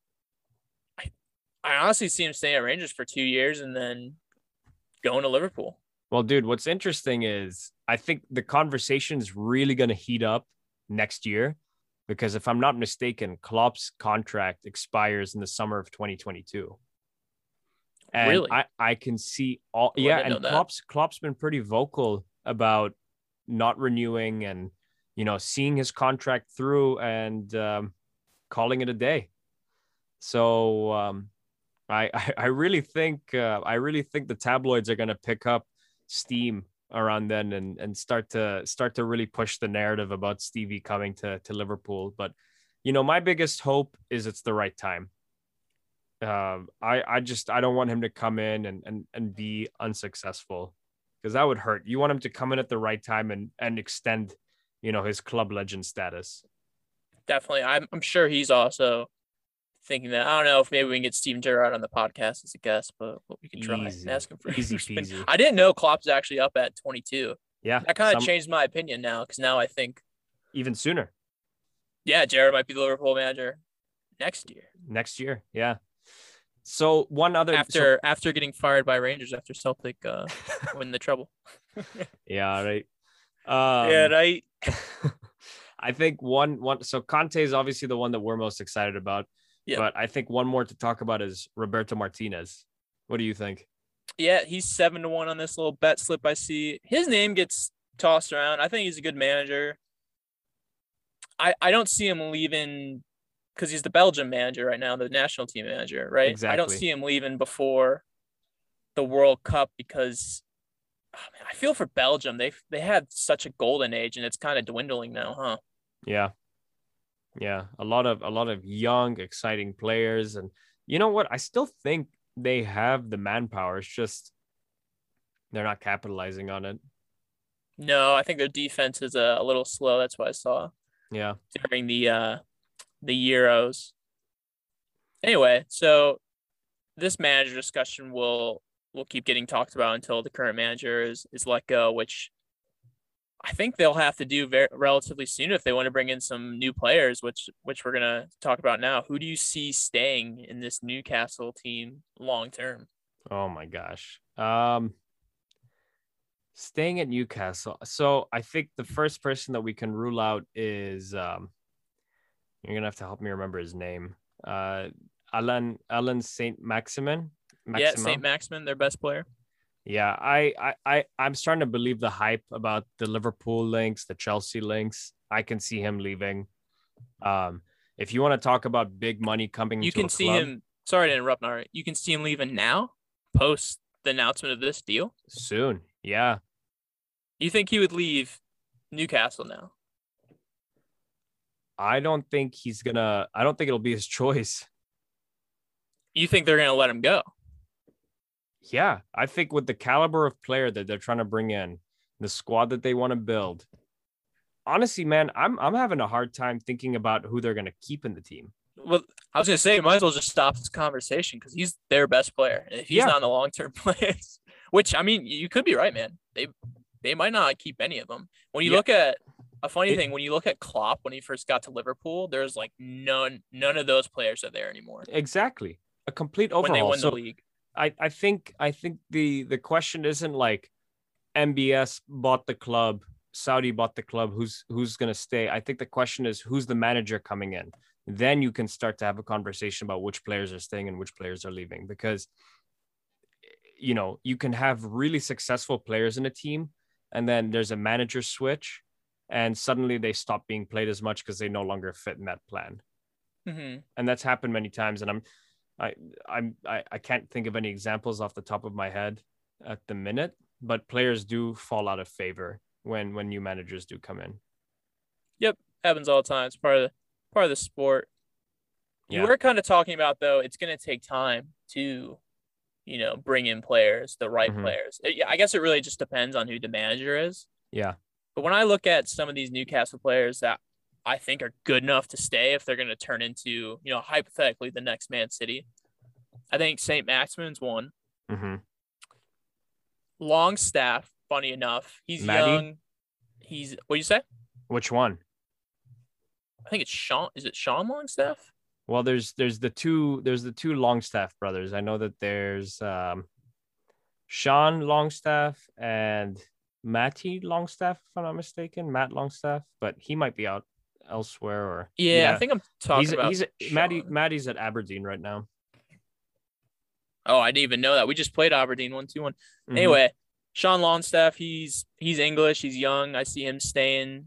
I honestly see him staying at Rangers for 2 years and then going to Liverpool. Well, dude, what's interesting is I think the conversation is really going to heat up next year, because if I'm not mistaken, Klopp's contract expires in the summer of 2022. And really? I can see all. Yeah, and Klopp's been pretty vocal about not renewing and, seeing his contract through and calling it a day. So I really think the tabloids are going to pick up steam around then and start to really push the narrative about Stevie coming to Liverpool. But my biggest hope is it's the right time. I don't want him to come in and be unsuccessful, because that would hurt. You want him to come in at the right time and extend his club legend status. Definitely. I'm sure he's also thinking that, I don't know if maybe we can get Steven Gerrard on the podcast as a guest, but we can try and ask him for easy peasy. I didn't know Klopp's actually up at 22. Yeah. That kind of changed my opinion now, because now I think even sooner. Yeah, Gerrard might be the Liverpool manager next year. Yeah. So one other after getting fired by Rangers after Celtic win the treble. Yeah, right. Yeah, right. I think one. So Conte is obviously the one that we're most excited about, Yeah. but I think one more to talk about is Roberto Martinez. What do you think? Yeah, he's 7-1 on this little bet slip I see. His name gets tossed around. I think he's a good manager. I don't see him leaving because he's the Belgium manager right now, the national team manager, right? I don't Exactly. see him leaving before the World Cup because man, I feel for Belgium. They had such a golden age and it's kind of dwindling now, huh? Yeah. Yeah. A lot of young, exciting players. And you know what? I still think they have the manpower. It's just they're not capitalizing on it. No, I think their defense is a little slow. That's what I saw Yeah. during the Euros. Anyway, so this manager discussion will keep getting talked about until the current manager is let go, which I think they'll have to do very relatively soon if they want to bring in some new players, which we're gonna talk about now. Who do you see staying in this Newcastle team long term? Oh my gosh. Staying at Newcastle. So I think the first person that we can rule out is you're gonna have to help me remember his name. Alan Saint Maximin. Yeah, Saint Maximo. Maximin, their best player. Yeah, I'm starting to believe the hype about the Liverpool links, the Chelsea links. I can see him leaving. If you want to talk about big money coming You into can a see club him. Sorry to interrupt, Nari. You can see him leaving now, post the announcement of this deal. soon, yeah, You think he would leave Newcastle now? I don't think it'll be his choice. You think they're gonna let him go? Yeah, I think with the caliber of player that they're trying to bring in, the squad that they want to build, honestly, man, I'm having a hard time thinking about who they're gonna keep in the team. Well, I was gonna say, might as well just stop this conversation because he's their best player. And if he's Yeah, not in the long term plans, which I mean, you could be right, man. They might not keep any of them. When you yeah, look at a funny it, thing, when you look at Klopp when he first got to Liverpool, there's like none of those players are there anymore exactly a complete when they overhaul. win the So league. I think the question isn't like MBS bought the club, Saudi bought the club, who's gonna stay. I think the question is who's the manager coming in. Then you can start to have a conversation about which players are staying and which players are leaving because you can have really successful players in a team and then there's a manager switch and suddenly they stop being played as much because they no longer fit in that plan. Mm-hmm. And that's happened many times. And I I can't think of any examples off the top of my head at the minute, but players do fall out of favor when new managers do come in. Yep, happens all the time. It's part of the sport. You Yeah. were kind of talking about though, it's gonna take time to bring in players, the right Mm-hmm. players. Yeah, I guess it really just depends on who the manager is. Yeah. But when I look at some of these Newcastle players that I think are good enough to stay if they're going to turn into, hypothetically the next Man City, I think St. Maximin's one. Mm-hmm. Longstaff, funny enough, he's Maddie, young. What do you say? which one? I think it's Sean. Is it Sean Longstaff? Well, there's the two Longstaff brothers. I know that there's Sean Longstaff and Matty Longstaff, if I'm not mistaken, Matt Longstaff, but he might be out elsewhere or Yeah, I yeah. think I'm He's talking about he's Sean. Maddie's at Aberdeen right now. Oh, I didn't even know that. We just played Aberdeen 1-2-1. Mm-hmm. Anyway, Sean Longstaff, he's English, he's young. I see him staying.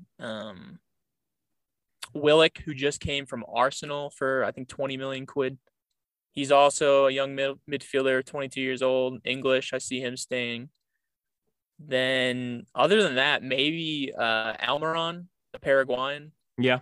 Willock, who just came from Arsenal for I think 20 million quid. He's also a young midfielder, 22 years old, English. I see him staying. Then other than that, maybe Almiron, the Paraguayan. Yeah.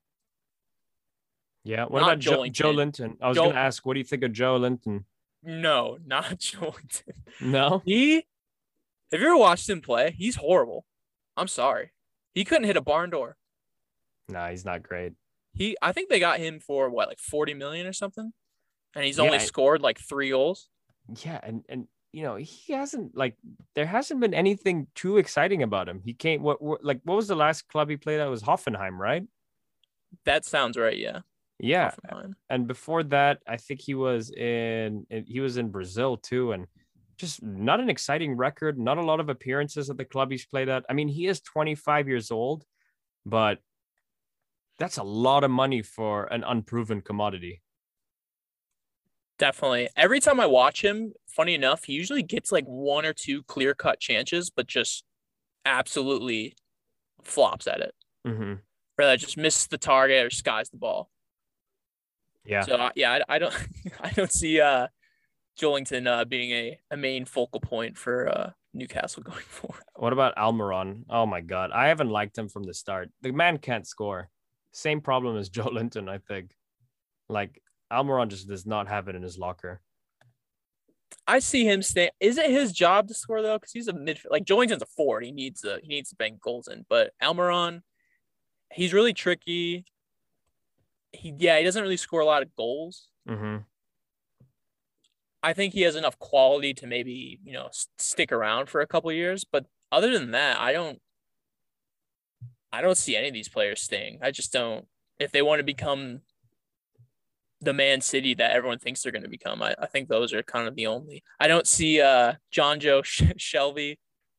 Yeah. What Not about Joe Joelinton. Linton? I was gonna Joe, ask, what do you think of Joe Linton? no, not Joelinton. No? Have you ever watched him play? He's horrible. I'm sorry. He couldn't hit a barn door. Nah, he's not great. I think they got him for what, like 40 million or something, and he's only Yeah, scored like 3 goals. yeah, and he hasn't like there hasn't been anything too exciting about him. He came what was the last club he played at? It was Hoffenheim, right? That sounds right. Yeah, Yeah, Hoffenheim. and before that, I think he was in Brazil too, and just not an exciting record. Not a lot of appearances at the club he's played at. I mean, he is 25 years old, but That's a lot of money for an unproven commodity. Definitely. Every time I watch him, funny enough, he usually gets like one or two clear cut chances, but just absolutely flops at it. Mm-hmm. Or that just misses the target or skies the ball. Yeah. So yeah, I don't I don't see Joelinton being a main focal point for Newcastle going forward. What about Almiron? Oh my God. I haven't liked him from the start. The man can't score. Same problem as Joe Linton, I think. Like Almiron just does not have it in his locker. I see him stay. Is it his job to score though? Because he's a midfield. Like Joelinton's a forward. He needs to bank goals in. But Almiron, he's really tricky. He doesn't really score a lot of goals. Mm-hmm. I think he has enough quality to maybe stick around for a couple of years. But other than that, I don't see any of these players staying. I just don't. If they want to become the Man City that everyone thinks they're going to become, I think those are kind of the only. I don't see John Joe Shelby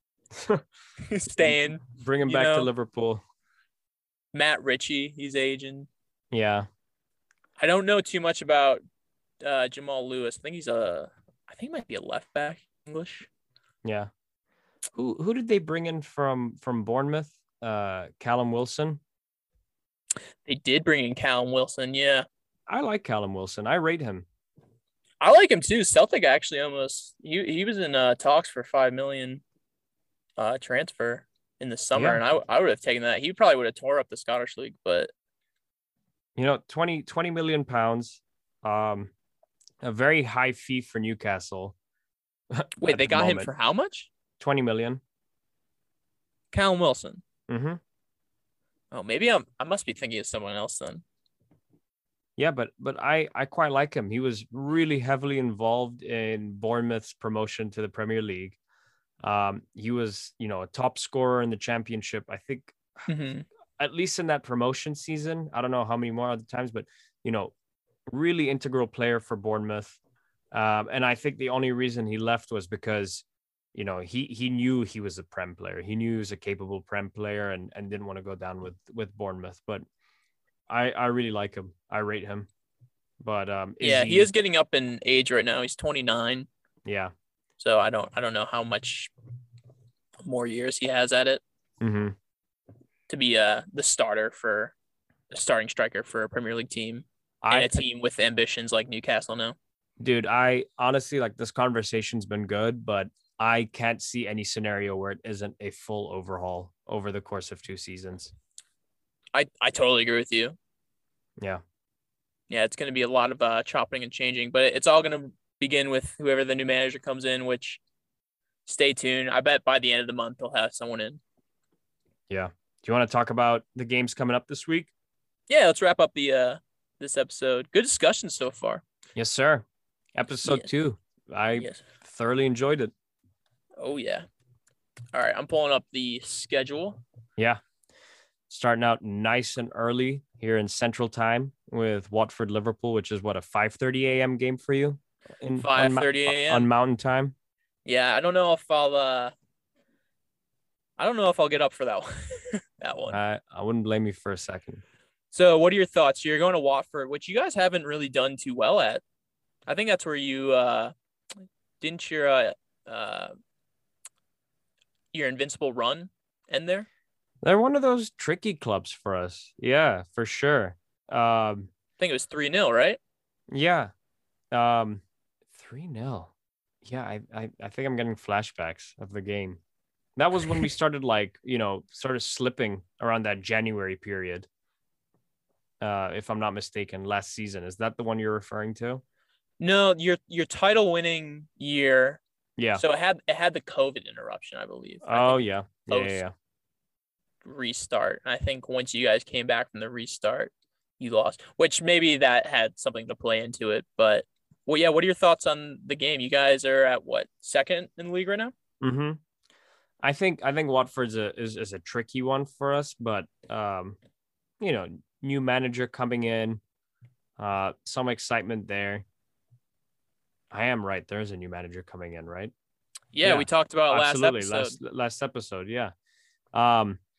staying. Bring him back to Liverpool. Matt Ritchie, he's aging. Yeah. I don't know too much about Jamal Lewis. I think he might be a left back, English. Yeah. Who did they bring in from Bournemouth? Callum Wilson. They did bring in Callum Wilson. Yeah. I like Callum Wilson. I rate him. I like him too. Celtic actually almost he was in talks for 5 million transfer in the summer, and I would have taken that. He probably would have tore up the Scottish League, but 20 million pounds, a very high fee for Newcastle. Wait, they got him for how much? 20 million. Callum Wilson. Mm-hmm. Oh, maybe I must be thinking of someone else then. Yeah, but I quite like him. He was really heavily involved in Bournemouth's promotion to the Premier League. He was, a top scorer in the Championship. I think at least in that promotion season. I don't know how many more other times, but really integral player for Bournemouth. And I think the only reason he left was because he knew he was a Prem player. He knew he was a capable Prem player and didn't want to go down with Bournemouth. But I really like him. I rate him. But he is getting up in age right now. He's 29. Yeah. So I don't know how much more years he has at it to be the starting striker for a Premier League team and a team with ambitions like Newcastle now. Dude, I honestly this conversation's been good, but I can't see any scenario where it isn't a full overhaul over the course of 2 seasons. I totally agree with you. Yeah. Yeah, it's going to be a lot of chopping and changing, but it's all going to begin with whoever the new manager comes in, which stay tuned. I bet by the end of the month, they'll have someone in. Yeah. Do you want to talk about the games coming up this week? Yeah, let's wrap up the this episode. Good discussion so far. Yes, sir. Episode 2. I thoroughly enjoyed it. Oh, yeah. All right, I'm pulling up the schedule. Yeah. Starting out nice and early here in Central Time with Watford Liverpool, which is a 5:30 a.m. game for you? 5:30 a.m. on Mountain Time. Yeah, I don't know if I'll get up for that one. that one. I wouldn't blame you for a second. So, what are your thoughts? You're going to Watford, which you guys haven't really done too well at. I think that's where you didn't your invincible run end there. They're one of those tricky clubs for us. Yeah, for sure. I think it was 3-0, right? Yeah. 3-0. Yeah, I think I'm getting flashbacks of the game. That was when we started sort of slipping around that January period. If I'm not mistaken, last season. Is that the one you're referring to? No, your title winning year. Yeah. So it had the COVID interruption, I believe. Yeah. Restart. And I think once you guys came back from the restart, you lost, which maybe that had something to play into it. But what are your thoughts on the game? You guys are at what, second in the league right now? Mm-hmm. I think Watford's is a tricky one for us, but new manager coming in, some excitement there. I am right. There is a new manager coming in, right? Yeah, we talked about last episode. Last episode, yeah.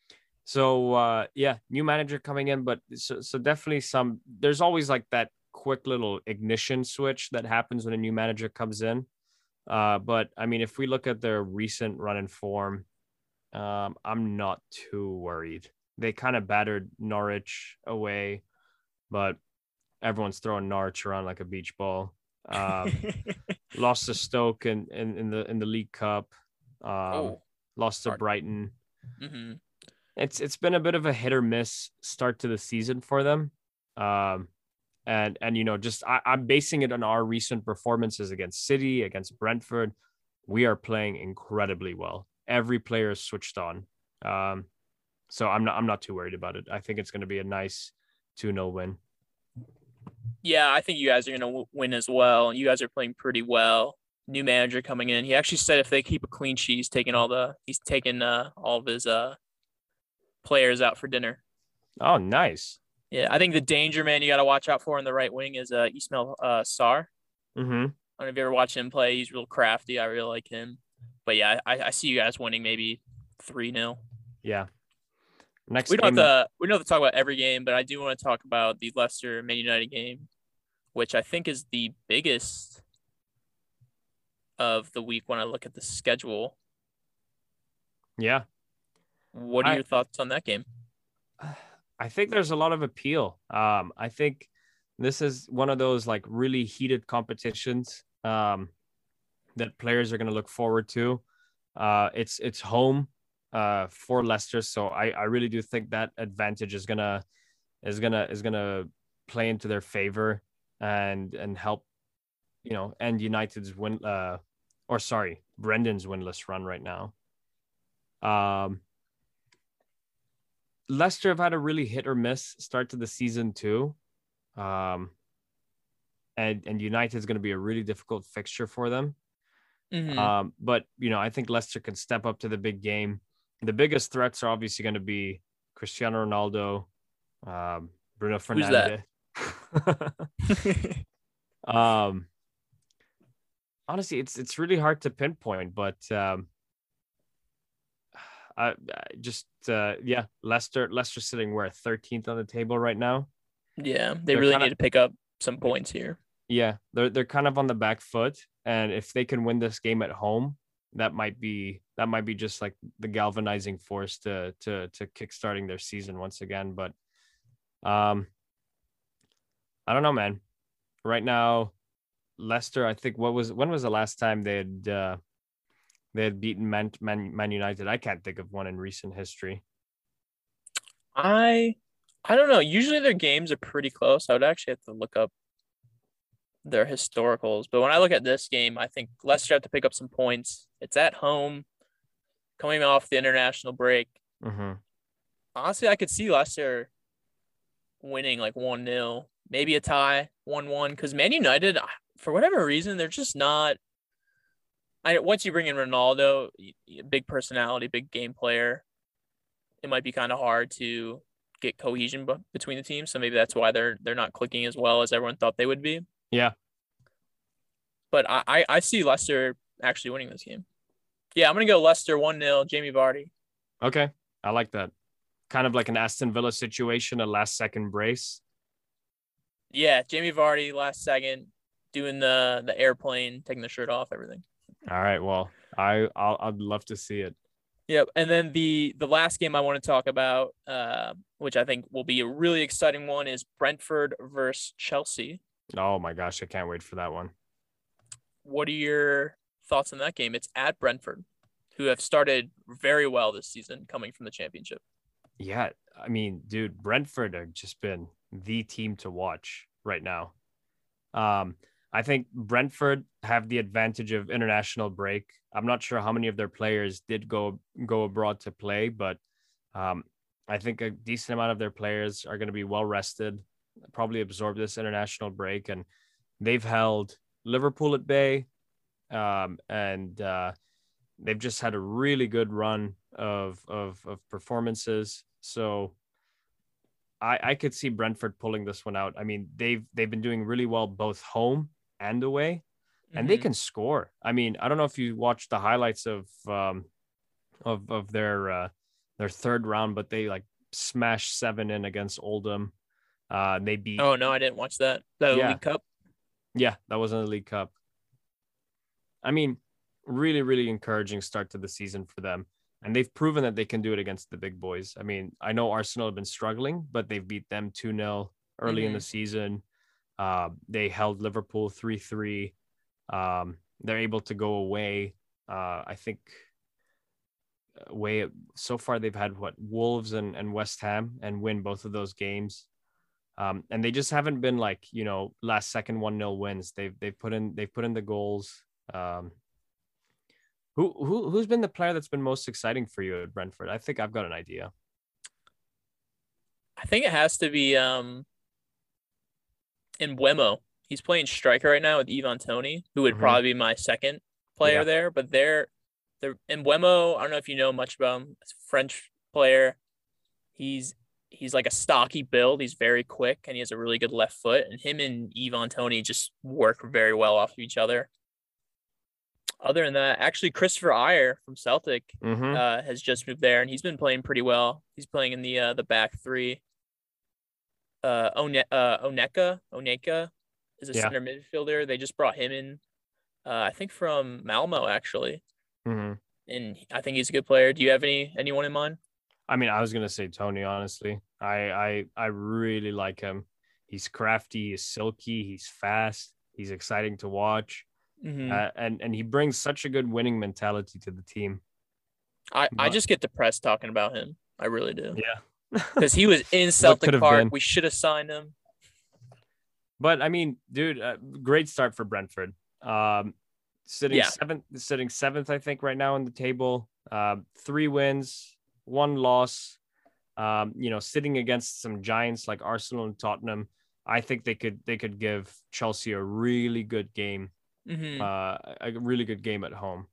So yeah, new manager coming in, but so definitely there's always like that quick little ignition switch that happens when a new manager comes in. But I mean, if we look at their recent run in form, I'm not too worried. They kind of battered Norwich away, but everyone's throwing Norwich around like a beach ball. Lost to Stoke in the League Cup. Oh, Lost to hard. Brighton. Mm-hmm. It's been a bit of a hit or miss start to the season for them. Um, and just I'm basing it on our recent performances against City, against Brentford. We are playing incredibly well. Every player is switched on. So I'm not too worried about it. I think it's going to be a nice 2-0 win. Yeah, I think you guys are going to win as well. You guys are playing pretty well. New manager coming in. He actually said if they keep a clean sheet, he's taking all of his players out for dinner. Oh, nice. Yeah, I think the danger man you got to watch out for in the right wing is Ismail Sarr. Mm-hmm. I don't know if you ever watch him play. He's real crafty. I really like him. But yeah, I see you guys winning maybe 3-0. Yeah. Next We don't game. have to talk about every game, but I do want to talk about the Leicester Man United game, which I think is the biggest of the week when I look at the schedule. Yeah. What are your thoughts on that game? I think there's a lot of appeal. I think this is one of those like really heated competitions that players are going to look forward to. It's home for Leicester, so I really do think that advantage is gonna play into their favor and help end United's Brendan's winless run right now. Leicester have had a really hit or miss start to the season too. And United is going to be a really difficult fixture for them. Mm-hmm. But I think Leicester can step up to the big game. The biggest threats are obviously going to be Cristiano Ronaldo, Bruno Fernandes. Honestly, it's really hard to pinpoint, but Leicester sitting where 13th on the table right now. Yeah, they really need to pick up some points here. Yeah, they're kind of on the back foot, and if they can win this game at home, that might be just like the galvanizing force to kickstarting their season once again. But I don't know, man. Right now, Leicester, I think when was the last time they had beaten Man United? I can't think of one in recent history. I don't know. Usually their games are pretty close. I would actually have to look up their historicals. But when I look at this game, I think Leicester have to pick up some points. It's at home, coming off the international break. Mm-hmm. Honestly, I could see Leicester winning like 1-0, maybe a tie, 1-1. Because Man United, for whatever reason, they're just not. Once you bring in Ronaldo, big personality, big game player, it might be kind of hard to get cohesion between the teams. So maybe that's why they're not clicking as well as everyone thought they would be. Yeah. But I see Leicester actually winning this game. Yeah, I'm going to go Leicester 1-0, Jamie Vardy. Okay. I like that. Kind of like an Aston Villa situation, a last-second brace. Yeah, Jamie Vardy, last second, doing the airplane, taking the shirt off, everything. All right. Well, I'd love to see it. Yep. And then the last game I want to talk about, which I think will be a really exciting one, is Brentford versus Chelsea. Oh my gosh, I can't wait for that one. What are your thoughts on that game? It's at Brentford, who have started very well this season coming from the Championship. Yeah, I mean, dude, Brentford have just been the team to watch right now. I think Brentford have the advantage of international break. I'm not sure how many of their players did go abroad to play, but I think a decent amount of their players are going to be well rested, probably absorb this international break, and they've held Liverpool at bay, and they've just had a really good run of performances. So I could see Brentford pulling this one out. I mean, they've been doing really well both home and away, and they can score. I mean, I don't know if you watched the highlights of their their third round, but they like smashed 7 in against Oldham. They beat. Oh no, I didn't watch that. The Yeah, League Cup. yeah, that was in the League Cup. I mean, really, really encouraging start to the season for them. And they've proven that they can do it against the big boys. I mean, I know Arsenal have been struggling, but they've beat them 2-0 early in the season. They held Liverpool 3-3. They're able to go away. I think away so far they've had Wolves and West Ham and win both of those games. And they just haven't been like, last second 1-0 wins. They've put in the goals. Who's been the player that's been most exciting for you at Brentford? I think I've got an idea. I think it has to be Mbeumo. He's playing striker right now with Ivan Toney, who would probably be my second player there. But they're Mbeumo, I don't know if you know much about him. It's a French player. He's like a stocky build. He's very quick, and he has a really good left foot. And him and Ivan Toney just work very well off of each other. Other than that, actually, Christopher Ajer from Celtic has just moved there, and he's been playing pretty well. He's playing in the back three. Oneka is a center midfielder. They just brought him in, I think from Malmo, actually. And I think he's a good player. Do you have anyone in mind? I mean, I was gonna say Toney. Honestly, I really like him. He's crafty. He's silky. He's fast. He's exciting to watch. And he brings such a good winning mentality to the team. I just get depressed talking about him. I really do. Yeah. Because he was in Celtic Park. We should have signed him. But I mean, dude, great start for Brentford. Sitting seventh, I think, right now on the table. 3 wins, 1 loss. Sitting against some giants like Arsenal and Tottenham. I think they could give Chelsea a really good game. A really good game at home.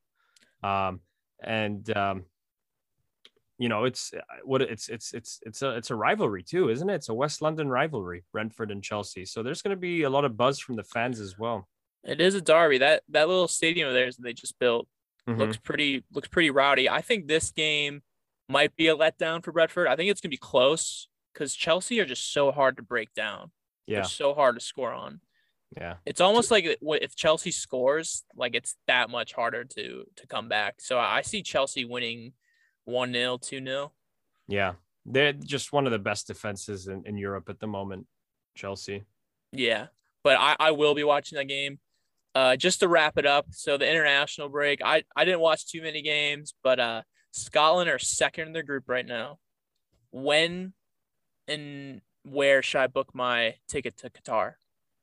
It's a rivalry too, isn't it? It's a West London rivalry, Brentford and Chelsea. So there's going to be a lot of buzz from the fans as well. It is a derby. That little stadium of theirs that they just built looks pretty rowdy. I think this game might be a letdown for Brentford. I think it's going to be close because Chelsea are just so hard to break down. Yeah. They're so hard to score on. Yeah. It's almost like if Chelsea scores, like it's that much harder to come back. So I see Chelsea winning 1-0, 2-0. Yeah. They're just one of the best defenses in Europe at the moment, Chelsea. Yeah. But I will be watching that game. Just to wrap it up, so the international break, I didn't watch too many games, but Scotland are second in their group right now. When and where should I book my ticket to Qatar?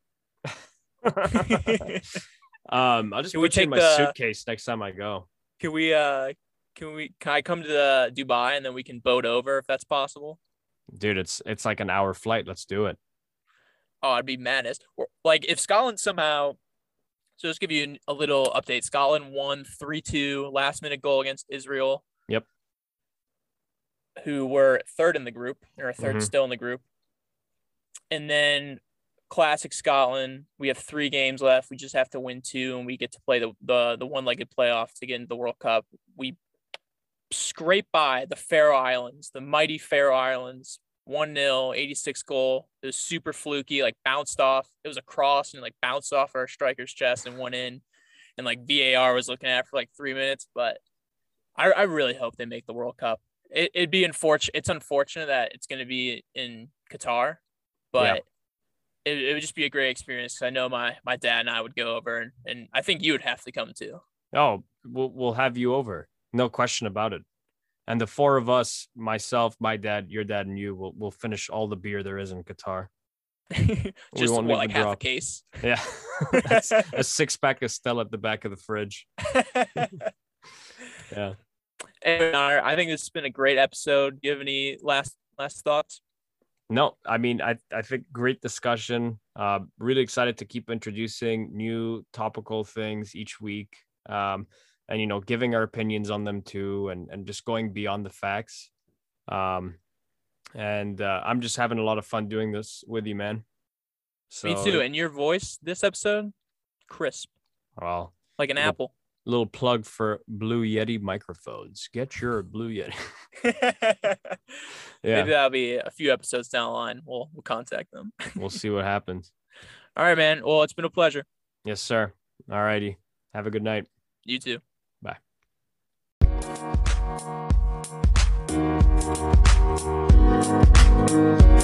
I'll just put you in my suitcase next time I go. Can I come to Dubai and then we can boat over if that's possible? Dude, it's like an hour flight. Let's do it. Oh, I'd be madness. Like if Scotland somehow, so just give you a little update. Scotland won 3-2 last minute goal against Israel. Yep. Who were third in the group, or third still in the group. And then classic Scotland, we have 3 games left. We just have to win 2 and we get to play the one-legged playoff to get into the World Cup. We scrape by the Faroe Islands, the mighty Faroe Islands, 1-0, 86 goal. It was super fluky, like bounced off. It was a cross and like bounced off our striker's chest and went in. And like VAR was looking at it for like 3 minutes. But I really hope they make the World Cup. It'd be unfortunate. It's unfortunate that it's going to be in Qatar, but it would just be a great experience. Cause I know my dad and I would go over, and I think you would have to come too. Oh, we'll have you over. No question about it. And the 4 of us, myself, my dad, your dad, and you, will finish all the beer there is in Qatar. Just like half a case. Yeah. That's a 6-pack of Stella at the back of the fridge. Yeah. And I think this has been a great episode. Do you have any last thoughts? No, I mean, I think great discussion. Really excited to keep introducing new topical things each week. And, giving our opinions on them too, and just going beyond the facts. I'm just having a lot of fun doing this with you, man. So, me too. And your voice this episode, crisp. Well, like an apple. Little plug for Blue Yeti microphones. Get your Blue Yeti. Yeah. Maybe that'll be a few episodes down the line. We'll contact them. We'll see what happens. All right, man. Well, it's been a pleasure. Yes, sir. All righty. Have a good night. You too. Bye.